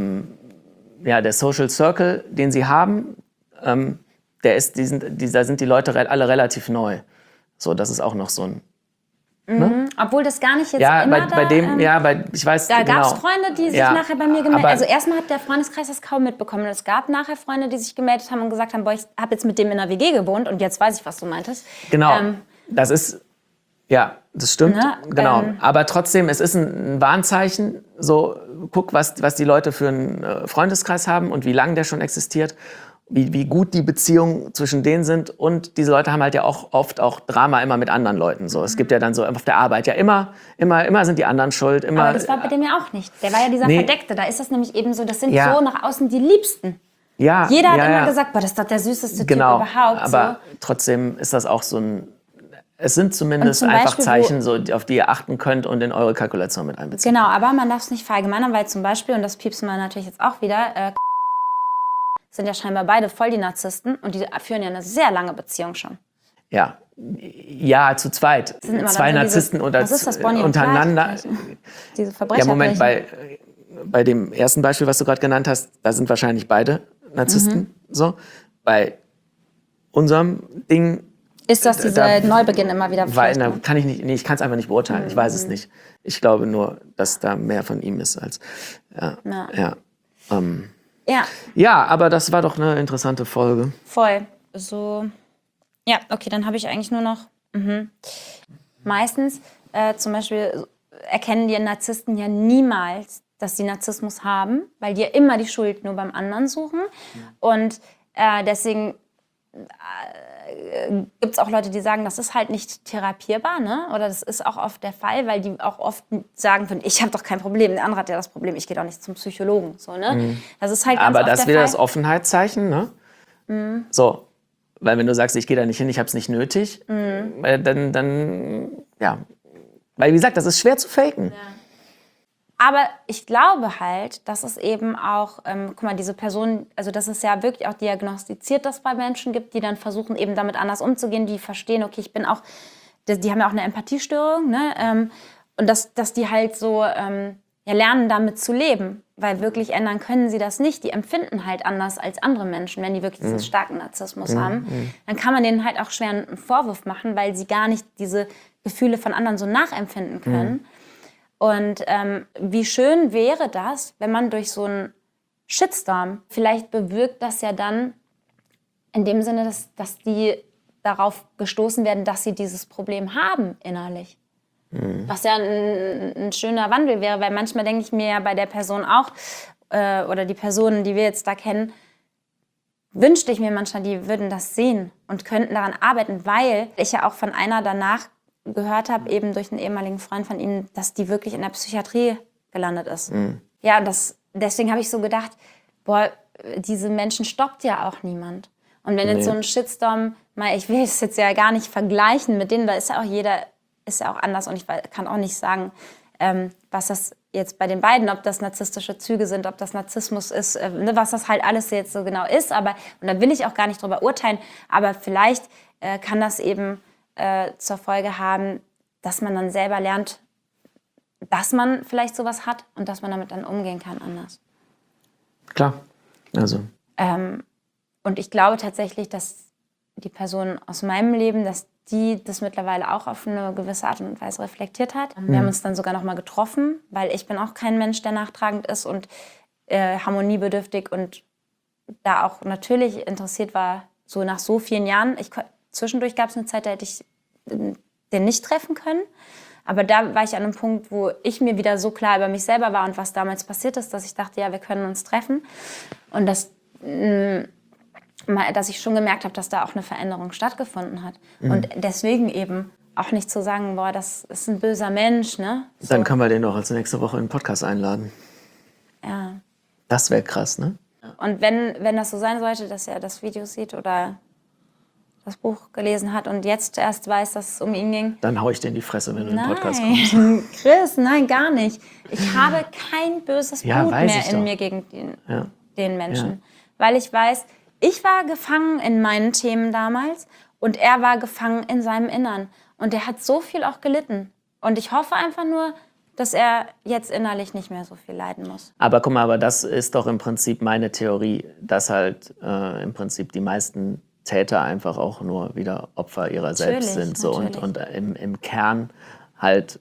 A: der Social Circle, den sie haben, da sind die Leute alle relativ neu. So, das ist auch noch so ein...
B: Ne? Obwohl das gar nicht jetzt immer
A: ich weiß,
B: da gab es Freunde, die sich nachher bei mir gemeldet haben. Also erstmal hat der Freundeskreis das kaum mitbekommen. Es gab nachher Freunde, die sich gemeldet haben und gesagt haben, boah, ich habe jetzt mit dem in der WG gewohnt und jetzt weiß ich, was du meintest.
A: Genau, das ist... Ja, das stimmt, genau. Aber trotzdem, es ist ein Warnzeichen. So, guck, was die Leute für einen Freundeskreis haben und wie lange der schon existiert, wie gut die Beziehungen zwischen denen sind. Und diese Leute haben halt ja auch oft auch Drama immer mit anderen Leuten. So, es gibt ja dann so auf der Arbeit ja immer sind die anderen schuld. Immer,
B: aber das war bei dem ja auch nicht. Der war ja dieser Verdeckte. Da ist das nämlich eben so, das sind so nach außen die Liebsten.
A: Ja,
B: jeder hat immer gesagt, boah, das ist doch der süßeste Typ überhaupt.
A: Aber trotzdem ist das auch so ein... Es sind zumindest einfach Zeichen, so, auf die ihr achten könnt und in eure Kalkulation mit einbeziehen.
B: Genau, aber man darf es nicht verallgemeinern, weil zum Beispiel, und das piepsen wir natürlich jetzt auch wieder, sind ja scheinbar beide voll die Narzissten und die führen ja eine sehr lange Beziehung schon.
A: Ja, zu zweit. Zwei Narzissten untereinander.
B: Diese Verbrecher.
A: Ja, Moment, bei dem ersten Beispiel, was du gerade genannt hast, da sind wahrscheinlich beide Narzissten. So. Bei unserem Ding...
B: Ist das dieser Neubeginn immer wieder?
A: Kann ich nicht, ich kann es einfach nicht beurteilen. Ich weiß es nicht. Ich glaube nur, dass da mehr von ihm ist als. Ja, aber das war doch eine interessante Folge.
B: Voll. So. Ja, okay, dann habe ich eigentlich nur noch. Meistens, zum Beispiel, erkennen die Narzissten ja niemals, dass sie Narzissmus haben, weil die ja immer die Schuld nur beim anderen suchen. Und deswegen gibt es auch Leute, die sagen, das ist halt nicht therapierbar, ne? Oder das ist auch oft der Fall, weil die auch oft sagen können, ich habe doch kein Problem, der andere hat ja das Problem, ich gehe doch nicht zum Psychologen. So, ne? Das ist halt ganz
A: aber das
B: ist
A: wieder das Offenheitszeichen, ne? So, weil wenn du sagst, ich gehe da nicht hin, ich habe es nicht nötig, dann, weil wie gesagt, das ist schwer zu faken. Ja.
B: Aber ich glaube halt, dass es eben auch, guck mal, diese Person, also dass es ja wirklich auch diagnostiziert, dass es bei Menschen gibt, die dann versuchen, eben damit anders umzugehen, die verstehen, okay, ich bin auch, die haben ja auch eine Empathiestörung, ne? Und dass die halt so lernen, damit zu leben. Weil wirklich ändern können sie das nicht. Die empfinden halt anders als andere Menschen, wenn die wirklich diesen starken Narzissmus haben. Dann kann man denen halt auch schwer einen Vorwurf machen, weil sie gar nicht diese Gefühle von anderen so nachempfinden können. Und wie schön wäre das, wenn man durch so einen Shitstorm, vielleicht bewirkt das ja dann in dem Sinne, dass die darauf gestoßen werden, dass sie dieses Problem haben innerlich. Was ja ein schöner Wandel wäre, weil manchmal denke ich mir ja bei der Person auch, oder die Personen, die wir jetzt da kennen, wünschte ich mir manchmal, die würden das sehen und könnten daran arbeiten, weil ich ja auch von einer danach gehört habe, eben durch einen ehemaligen Freund von ihm, dass die wirklich in der Psychiatrie gelandet ist. Ja, deswegen habe ich so gedacht, boah, diese Menschen stoppt ja auch niemand. Und wenn jetzt so ein Shitstorm, ich will es jetzt ja gar nicht vergleichen mit denen, da ist ja auch jeder, ist ja auch anders und ich kann auch nicht sagen, was das jetzt bei den beiden, ob das narzisstische Züge sind, ob das Narzissmus ist, was das halt alles jetzt so genau ist. Aber, und da will ich auch gar nicht drüber urteilen, aber vielleicht kann das eben zur Folge haben, dass man dann selber lernt, dass man vielleicht sowas hat und dass man damit dann umgehen kann anders.
A: Klar, also.
B: Und ich glaube tatsächlich, dass die Person aus meinem Leben, dass die das mittlerweile auch auf eine gewisse Art und Weise reflektiert hat. Wir haben uns dann sogar noch mal getroffen, weil ich bin auch kein Mensch, der nachtragend ist und harmoniebedürftig und da auch natürlich interessiert war, so nach so vielen Jahren. Zwischendurch gab es eine Zeit, da hätte ich den nicht treffen können. Aber da war ich an einem Punkt, wo ich mir wieder so klar über mich selber war und was damals passiert ist, dass ich dachte, ja, wir können uns treffen. Und dass ich schon gemerkt habe, dass da auch eine Veränderung stattgefunden hat. Und deswegen eben auch nicht zu sagen, boah, das ist ein böser Mensch, ne? So.
A: Dann können wir den doch als nächste Woche in den Podcast einladen.
B: Ja.
A: Das wäre krass, ne?
B: Und wenn das so sein sollte, dass er das Video sieht oder das Buch gelesen hat und jetzt erst weiß, dass es um ihn ging.
A: Dann hau ich dir in die Fresse, wenn du in den Podcast kommst.
B: Chris, nein, gar nicht. Ich habe kein böses Blut mehr in mir gegen den Menschen. Ja. Weil ich weiß, ich war gefangen in meinen Themen damals und er war gefangen in seinem Innern. Und er hat so viel auch gelitten. Und ich hoffe einfach nur, dass er jetzt innerlich nicht mehr so viel leiden muss.
A: Aber guck mal, das ist doch im Prinzip meine Theorie, dass halt im Prinzip die meisten Täter einfach auch nur wieder Opfer ihrer selbst sind. So. Und im Kern halt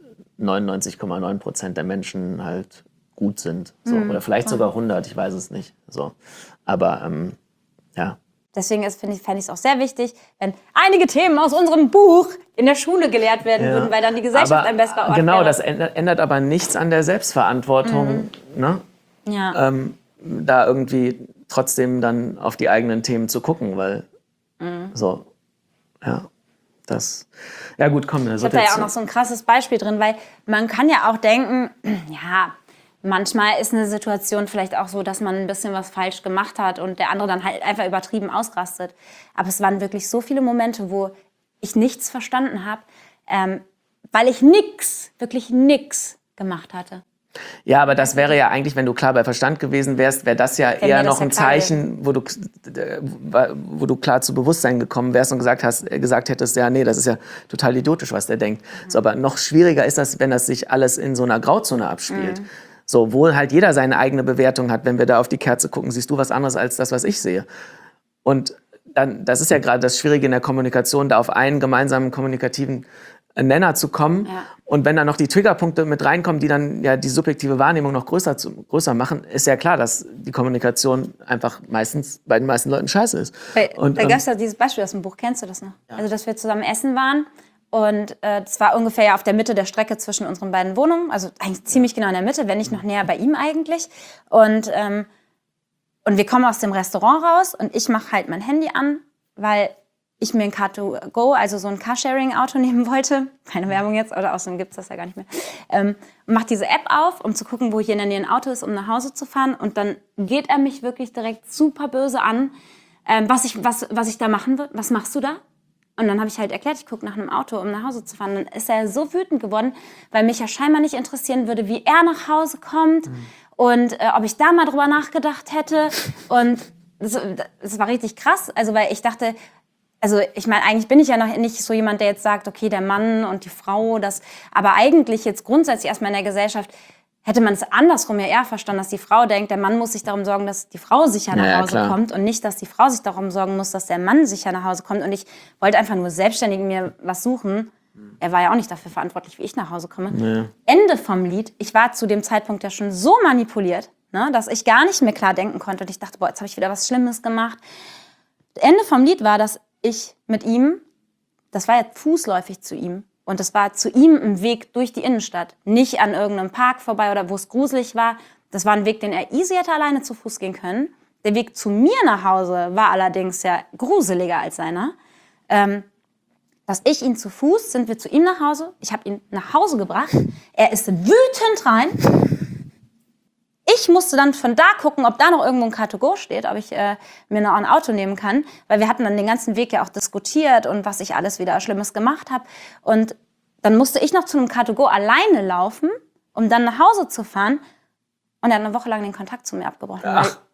A: 99,9% der Menschen halt gut sind. So. Oder vielleicht sogar 100, ich weiß es nicht. So. Aber ja.
B: Deswegen fände ich es auch sehr wichtig, wenn einige Themen aus unserem Buch in der Schule gelehrt werden würden, weil dann die Gesellschaft ein besserer Ort
A: genau,
B: wäre.
A: Das ändert aber nichts an der Selbstverantwortung, ne?
B: Ja.
A: Da irgendwie trotzdem dann auf die eigenen Themen zu gucken, weil so, ja, das, ja gut, komm.
B: Ich habe da ja auch noch so ein krasses Beispiel drin, weil man kann ja auch denken, ja, manchmal ist eine Situation vielleicht auch so, dass man ein bisschen was falsch gemacht hat und der andere dann halt einfach übertrieben ausrastet. Aber es waren wirklich so viele Momente, wo ich nichts verstanden habe, weil ich wirklich nix gemacht hatte.
A: Ja, aber das wäre ja eigentlich, wenn du klar bei Verstand gewesen wärst, wäre das ja eher noch ein Zeichen, wo du klar zu Bewusstsein gekommen wärst und gesagt hättest, ja, nee, das ist ja total idiotisch, was der denkt. So, aber noch schwieriger ist das, wenn das sich alles in so einer Grauzone abspielt. So, wo halt jeder seine eigene Bewertung hat. Wenn wir da auf die Kerze gucken, siehst du was anderes als das, was ich sehe. Und dann, das ist ja gerade das Schwierige in der Kommunikation, da auf einen gemeinsamen kommunikativen Nenner zu kommen. Ja. Und wenn dann noch die Triggerpunkte mit reinkommen, die dann ja die subjektive Wahrnehmung noch größer machen, ist ja klar, dass die Kommunikation einfach bei den meisten Leuten scheiße ist.
B: Da gab es ja dieses Beispiel aus dem Buch, kennst du das noch? Ja. Also, dass wir zusammen essen waren. Und das war ungefähr ja auf der Mitte der Strecke zwischen unseren beiden Wohnungen. Also eigentlich ziemlich genau in der Mitte, wenn nicht noch näher bei ihm eigentlich. Und wir kommen aus dem Restaurant raus und ich mache halt mein Handy an, weil ich mir ein Car2Go, also so ein Carsharing-Auto nehmen wollte. Keine Werbung jetzt, oder außerdem gibt es das ja gar nicht mehr. Mache diese App auf, um zu gucken, wo hier in der Nähe ein Auto ist, um nach Hause zu fahren. Und dann geht er mich wirklich direkt super böse an, was ich da machen würde. Was machst du da? Und dann habe ich halt erklärt, ich gucke nach einem Auto, um nach Hause zu fahren. Dann ist er so wütend geworden, weil mich ja scheinbar nicht interessieren würde, wie er nach Hause kommt und ob ich da mal drüber nachgedacht hätte. Und das war richtig krass, also weil ich dachte, also ich meine, eigentlich bin ich ja noch nicht so jemand, der jetzt sagt, okay, der Mann und die Frau, aber eigentlich jetzt grundsätzlich erstmal in der Gesellschaft hätte man es andersrum ja eher verstanden, dass die Frau denkt, der Mann muss sich darum sorgen, dass die Frau sicher nach Hause kommt und nicht, dass die Frau sich darum sorgen muss, dass der Mann sicher nach Hause kommt. Und ich wollte einfach nur selbstständig mir was suchen. Er war ja auch nicht dafür verantwortlich, wie ich nach Hause komme. Nee. Ende vom Lied. Ich war zu dem Zeitpunkt ja schon so manipuliert, ne, dass ich gar nicht mehr klar denken konnte. Und ich dachte, boah, jetzt habe ich wieder was Schlimmes gemacht. Ende vom Lied war, dass ich mit ihm, das war ja fußläufig zu ihm, Und es war zu ihm ein Weg durch die Innenstadt. Nicht an irgendeinem Park vorbei oder wo es gruselig war. Das war ein Weg, den er easy hätte alleine zu Fuß gehen können. Der Weg zu mir nach Hause war allerdings ja gruseliger als seiner. Dass ich ihn zu Fuß, sind wir zu ihm nach Hause. Ich habe ihn nach Hause gebracht. Er ist wütend rein. Ich musste dann von da gucken, ob da noch irgendwo ein Car2Go steht, ob ich mir noch ein Auto nehmen kann. Weil wir hatten dann den ganzen Weg ja auch diskutiert und was ich alles wieder Schlimmes gemacht habe. Und dann musste ich noch zu einem Car2Go alleine laufen, um dann nach Hause zu fahren. Und er hat eine Woche lang den Kontakt zu mir abgebrochen.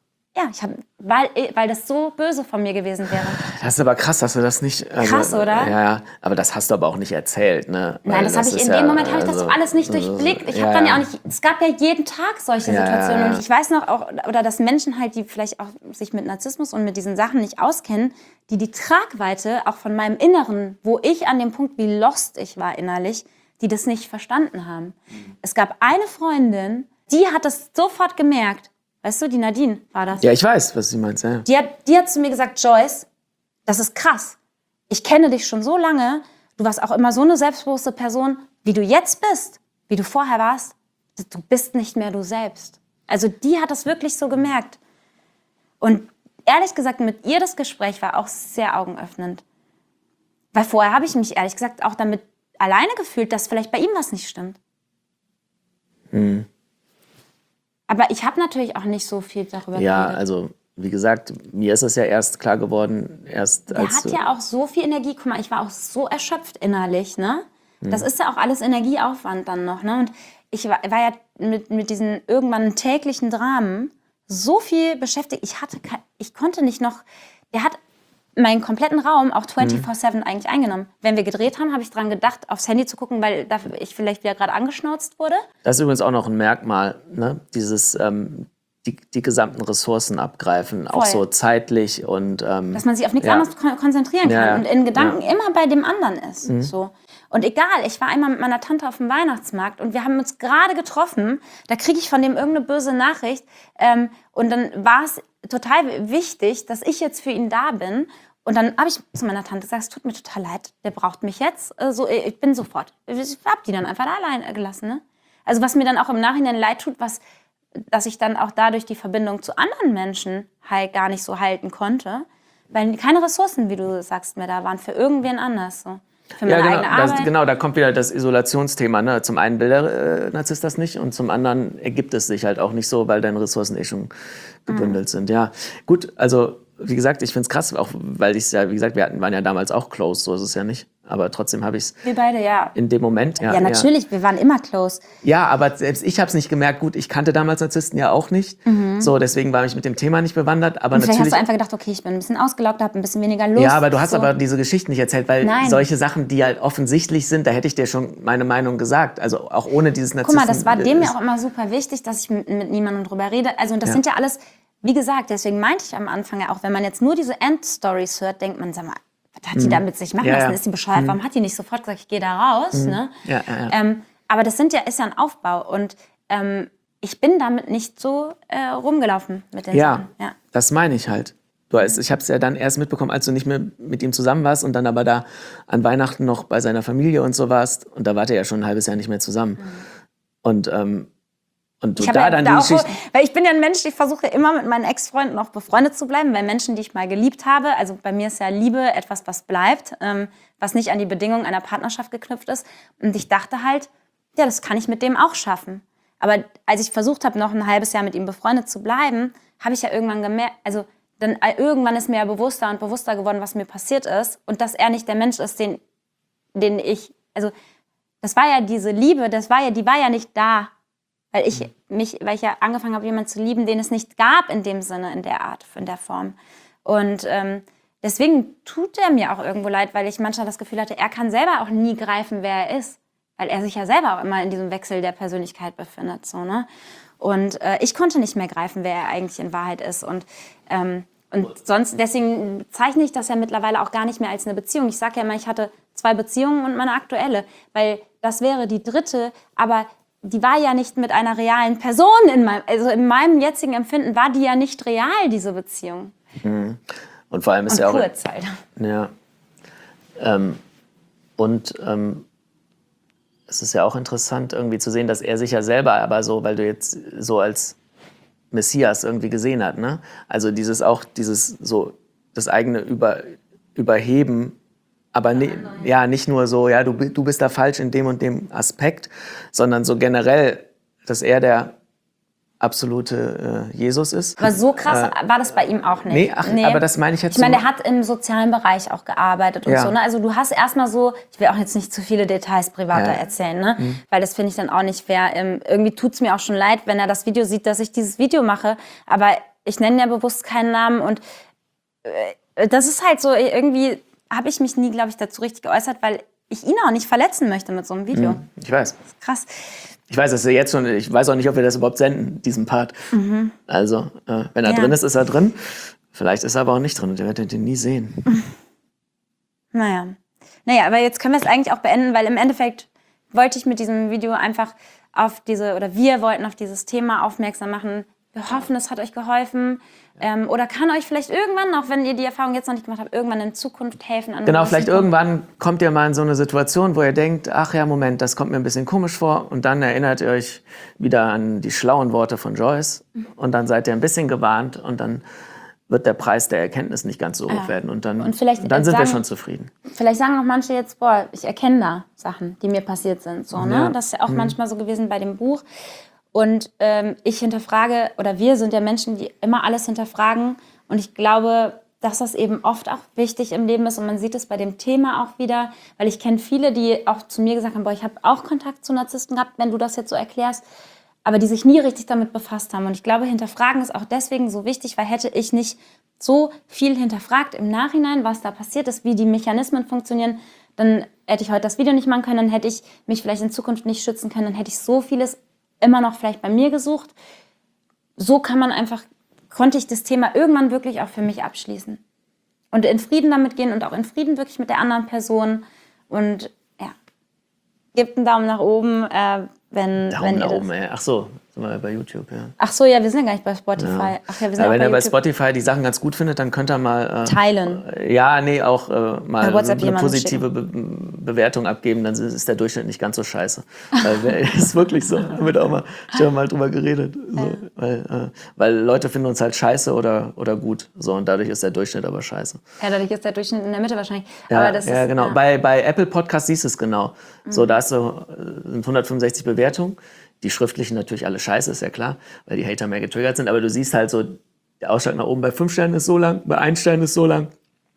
B: Weil das so böse von mir gewesen wäre.
A: Das ist aber krass, dass du das nicht...
B: Krass, oder?
A: Ja, aber das hast du aber auch nicht erzählt, ne?
B: Nein, das habe ich in dem Moment habe ich das alles nicht durchblickt. Ich habe dann ja auch nicht... Es gab ja jeden Tag solche Situationen. Und ich weiß noch auch, oder dass Menschen halt, die vielleicht auch sich mit Narzissmus und mit diesen Sachen nicht auskennen, die Tragweite auch von meinem Inneren, wo ich an dem Punkt, wie lost ich war innerlich, die das nicht verstanden haben. Es gab eine Freundin, die hat das sofort gemerkt. Weißt du, die Nadine war das.
A: Ja, ich weiß, was du meinst. Ja.
B: Die hat zu mir gesagt, Joyce, das ist krass. Ich kenne dich schon so lange. Du warst auch immer so eine selbstbewusste Person, wie du jetzt bist, wie du vorher warst. Du bist nicht mehr du selbst. Also die hat das wirklich so gemerkt. Und ehrlich gesagt, mit ihr das Gespräch war auch sehr augenöffnend. Weil vorher habe ich mich ehrlich gesagt auch damit alleine gefühlt, dass vielleicht bei ihm was nicht stimmt. Aber ich habe natürlich auch nicht so viel darüber geredet.
A: Ja, also wie gesagt, mir ist es ja erst klar geworden,
B: Der hat ja auch so viel Energie. Guck mal, ich war auch so erschöpft innerlich, ne? Das ist ja auch alles Energieaufwand dann noch, ne? Und ich war ja mit diesen irgendwann täglichen Dramen so viel beschäftigt. Ich konnte nicht noch... Der hat meinen kompletten Raum auch 24/7 eigentlich eingenommen. Wenn wir gedreht haben, habe ich dran gedacht, aufs Handy zu gucken, weil dafür ich vielleicht wieder gerade angeschnauzt wurde.
A: Das ist übrigens auch noch ein Merkmal, ne? Dieses die gesamten Ressourcen abgreifen,
B: Voll.
A: auch so zeitlich und
B: dass man sich auf nichts anderes konzentrieren kann und in Gedanken immer bei dem anderen ist. So. Und egal, ich war einmal mit meiner Tante auf dem Weihnachtsmarkt und wir haben uns gerade getroffen, da kriege ich von dem irgendeine böse Nachricht und dann war es total wichtig, dass ich jetzt für ihn da bin. Und dann habe ich zu meiner Tante gesagt, es tut mir total leid, der braucht mich jetzt. Ich bin sofort. Ich habe die dann einfach da allein gelassen. Ne? Also was mir dann auch im Nachhinein leid tut, dass ich dann auch dadurch die Verbindung zu anderen Menschen halt gar nicht so halten konnte. Weil keine Ressourcen, wie du sagst, mehr da waren für irgendwen anders. So. Für meine eigene Arbeit.
A: Da kommt wieder das Isolationsthema. Ne? Zum einen will der Narzisst das nicht und zum anderen ergibt es sich halt auch nicht so, weil deine Ressourcen schon gebündelt sind. Ja, gut, also wie gesagt, ich finde es krass, auch weil ich es ja, wie gesagt, waren ja damals auch close, so ist es ja nicht. Aber trotzdem habe ich es
B: wir beide, ja.
A: In dem Moment.
B: Ja, natürlich, wir waren immer close.
A: Ja, aber selbst ich habe es nicht gemerkt. Gut, ich kannte damals Narzissten ja auch nicht. So, deswegen war ich mit dem Thema nicht bewandert. Aber
B: vielleicht hast du einfach gedacht, okay, ich bin ein bisschen ausgelaugt, habe ein bisschen weniger Lust.
A: Ja, aber du hast aber diese Geschichten nicht erzählt, weil solche Sachen, die halt offensichtlich sind, da hätte ich dir schon meine Meinung gesagt. Also auch ohne dieses Narzissten.
B: Guck mal, das war dem ja auch immer super wichtig, dass ich mit niemandem drüber rede. Also das sind ja alles, wie gesagt, deswegen meinte ich am Anfang ja auch, wenn man jetzt nur diese Endstories hört, denkt man, sag mal, was hat die da mit sich machen lassen? Ist die bescheuert? Warum hat die nicht sofort gesagt, ich gehe da raus? Ne? Aber das ist ja ein Aufbau. Und ich bin damit nicht so rumgelaufen mit den Sachen. Ja,
A: das meine ich halt. Ich habe es ja dann erst mitbekommen, als du nicht mehr mit ihm zusammen warst und dann aber da an Weihnachten noch bei seiner Familie und so warst. Und da wart ihr ja schon ein halbes Jahr nicht mehr zusammen. Und du da dann die Geschichte...
B: Weil ich bin ja ein Mensch, ich versuche immer mit meinen Ex-Freunden noch befreundet zu bleiben, weil Menschen, die ich mal geliebt habe, also bei mir ist ja Liebe etwas, was bleibt, was nicht an die Bedingungen einer Partnerschaft geknüpft ist. Und ich dachte halt, ja, das kann ich mit dem auch schaffen. Aber als ich versucht habe, noch ein halbes Jahr mit ihm befreundet zu bleiben, habe ich ja irgendwann gemerkt, also dann irgendwann ist mir ja bewusster und bewusster geworden, was mir passiert ist und dass er nicht der Mensch ist, den ich, also das war ja diese Liebe, die war ja nicht da. Weil ich ja angefangen habe, jemanden zu lieben, den es nicht gab in dem Sinne, in der Art, in der Form. Und deswegen tut er mir auch irgendwo leid, weil ich manchmal das Gefühl hatte, er kann selber auch nie greifen, wer er ist. Weil er sich ja selber auch immer in diesem Wechsel der Persönlichkeit befindet. So, ne? Und ich konnte nicht mehr greifen, wer er eigentlich in Wahrheit ist. Und sonst, deswegen zeichne ich das ja mittlerweile auch gar nicht mehr als eine Beziehung. Ich sage ja immer, ich hatte 2 Beziehungen und meine aktuelle. Weil das wäre die 3, aber die war ja nicht mit einer realen Person in meinem jetzigen Empfinden war die ja nicht real, diese Beziehung.
A: Und vor allem ist ja auch...
B: kurz halt.
A: Ja. es ist ja auch interessant, irgendwie zu sehen, dass er sich ja selber aber so, weil du jetzt so als Messias irgendwie gesehen hat, ne? Also dieses das eigene Überheben, aber nicht nur so, ja, du bist da falsch in dem und dem Aspekt, sondern so generell, dass er der absolute Jesus ist.
B: Aber so krass war das bei ihm auch nicht.
A: Nee, aber das meine ich jetzt.
B: Ich meine, der hat im sozialen Bereich auch gearbeitet und so. Ne? Also du hast erstmal so, ich will auch jetzt nicht zu viele Details privater erzählen, ne? Weil das finde ich dann auch nicht fair. Irgendwie tut es mir auch schon leid, wenn er das Video sieht, dass ich dieses Video mache. Aber ich nenne ja bewusst keinen Namen und das ist halt so, irgendwie habe ich mich nie, glaube ich, dazu richtig geäußert, weil ich ihn auch nicht verletzen möchte mit so einem Video.
A: Ich weiß.
B: Das ist krass.
A: Ich weiß, dass er jetzt schon, ich weiß auch nicht, ob wir das überhaupt senden, diesen Part. Also, wenn er drin ist, ist er drin. Vielleicht ist er aber auch nicht drin und ihr werdet ihn nie sehen.
B: Naja, aber jetzt können wir es eigentlich auch beenden, weil im Endeffekt wollte ich mit diesem Video einfach wir wollten auf dieses Thema aufmerksam machen. Wir hoffen, es hat euch geholfen oder kann euch vielleicht irgendwann, auch wenn ihr die Erfahrung jetzt noch nicht gemacht habt, irgendwann in Zukunft helfen.
A: Genau, vielleicht irgendwann kommt ihr mal in so eine Situation, wo ihr denkt, ach ja, Moment, das kommt mir ein bisschen komisch vor und dann erinnert ihr euch wieder an die schlauen Worte von Joyce und dann seid ihr ein bisschen gewarnt und dann wird der Preis der Erkenntnis nicht ganz so hoch werden und dann sind wir schon zufrieden.
B: Vielleicht sagen auch manche jetzt, ich erkenne da Sachen, die mir passiert sind. So, ne? Das ist ja auch manchmal so gewesen bei dem Buch. Und ich hinterfrage, oder wir sind ja Menschen, die immer alles hinterfragen. Und ich glaube, dass das eben oft auch wichtig im Leben ist. Und man sieht es bei dem Thema auch wieder. Weil ich kenne viele, die auch zu mir gesagt haben, ich habe auch Kontakt zu Narzissten gehabt, wenn du das jetzt so erklärst. Aber die sich nie richtig damit befasst haben. Und ich glaube, hinterfragen ist auch deswegen so wichtig, weil hätte ich nicht so viel hinterfragt im Nachhinein, was da passiert ist, wie die Mechanismen funktionieren, dann hätte ich heute das Video nicht machen können, dann hätte ich mich vielleicht in Zukunft nicht schützen können, dann hätte ich so vieles immer noch vielleicht bei mir gesucht. So konnte ich das Thema irgendwann wirklich auch für mich abschließen. Und in Frieden damit gehen und auch in Frieden wirklich mit der anderen Person. Und ja, gebt einen Daumen nach oben, wenn ihr
A: nach oben, ey. Ach so, sind wir bei YouTube, ja.
B: Ach so, ja, wir sind ja gar nicht bei Spotify.
A: Ja.
B: Ach ja, wir sind auch
A: wenn
B: bei
A: ihr bei
B: YouTube.
A: Spotify die Sachen ganz gut findet, dann könnt ihr mal
B: teilen.
A: Auch mal eine positive Bewertung abgeben, dann ist der Durchschnitt nicht ganz so scheiße. Ist wirklich so. Da haben wir auch mal drüber geredet. So. Weil Leute finden uns halt scheiße oder gut. So, und dadurch ist der Durchschnitt aber scheiße.
B: Ja, dadurch ist der Durchschnitt in der Mitte wahrscheinlich.
A: Ja,
B: aber das ist,
A: genau. Ja. Bei Apple Podcast siehst du es genau. So, da sind 165 Bewertungen. Die schriftlichen natürlich alle scheiße, ist ja klar, weil die Hater mehr getriggert sind. Aber du siehst halt so, der Ausschlag nach oben bei 5 Sternen ist so lang, bei 1 Stern ist so lang.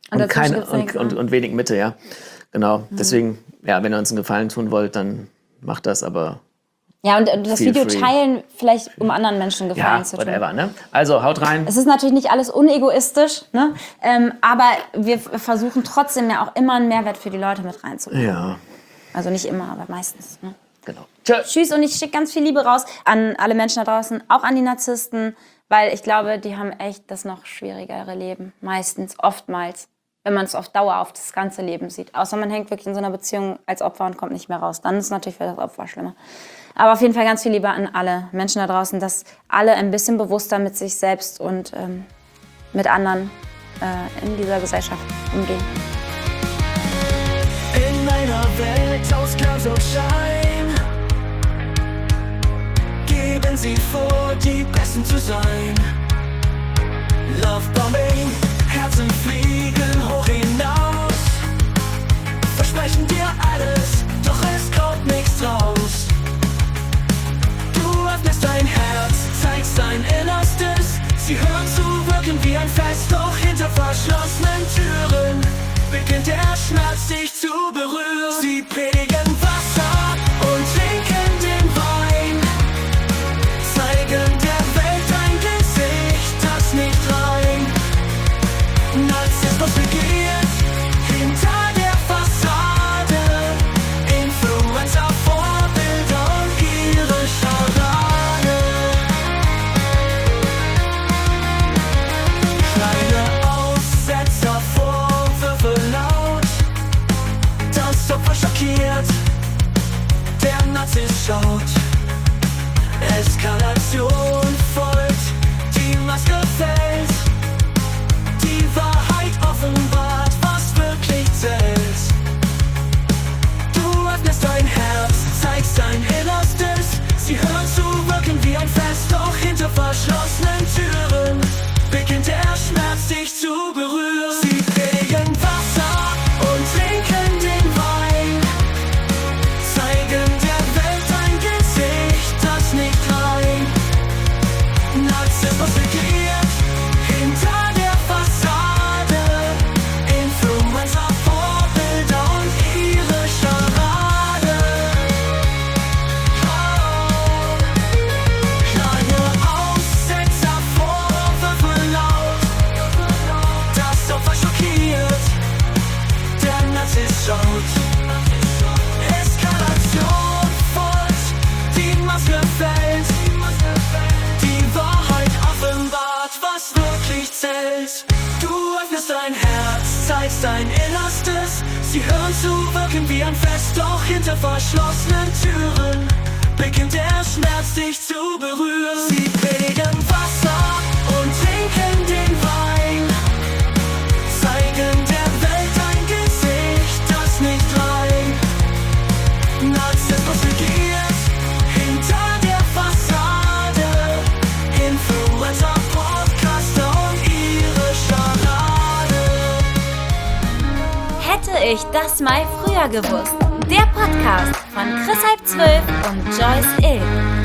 A: Und wenig Mitte, ja. Genau. Deswegen, wenn ihr uns einen Gefallen tun wollt, dann macht das, aber.
B: Ja, und das Video teilen, vielleicht um anderen Menschen Gefallen zu tun.
A: Whatever, ne? Also, haut rein.
B: Es ist natürlich nicht alles unegoistisch, ne? Aber wir versuchen trotzdem ja auch immer einen Mehrwert für die Leute mit reinzubringen.
A: Ja.
B: Also nicht immer, aber meistens, ne?
A: Genau.
B: Tschüss und ich schicke ganz viel Liebe raus an alle Menschen da draußen, auch an die Narzissten, weil ich glaube, die haben echt das noch schwierigere Leben. Meistens, oftmals, wenn man es auf Dauer auf das ganze Leben sieht. Außer man hängt wirklich in so einer Beziehung als Opfer und kommt nicht mehr raus. Dann ist es natürlich für das Opfer schlimmer. Aber auf jeden Fall ganz viel Liebe an alle Menschen da draußen, dass alle ein bisschen bewusster mit sich selbst und mit anderen in dieser Gesellschaft umgehen.
D: In einer Welt aus Glanz und Schein geben sie vor, die Besten zu sein. Lovebombing, Herzen fliegen hoch hinaus, versprechen dir alles, doch es kommt nichts raus. Du öffnest dein Herz, zeigst dein Innerstes, sie hören zu, wirken wie ein Fest, doch hinter verschlossenen Türen beginnt der Schmerz, dich zu berühren. Sie predigen Wasser und trinken den Wein, zeigen der Welt ein Gesicht, das nicht rein. Narzissmus beginnt hinter der Fassade, Influencer, Vorbilder und ihre Scharade. Kleine Aussetzer, Vorwürfe laut, das Opfer schockiert, jetzt dein Innerstes. Sie hören zu, wirken wie ein Fest, doch hinter verschlossenen Türen beginnt der Schmerz, dich zu berühren. Sie predigen Wasser und trinken den Wein, zeigen der Welt ein Gesicht, das nicht rein. Narzissmus regiert hinter der Fassade, Influencer, Podcaster und ihre Scharade.
C: Hätte ich das mal früher gewusst. Der Podcast von Chris Halb 12 und Joyce Ill.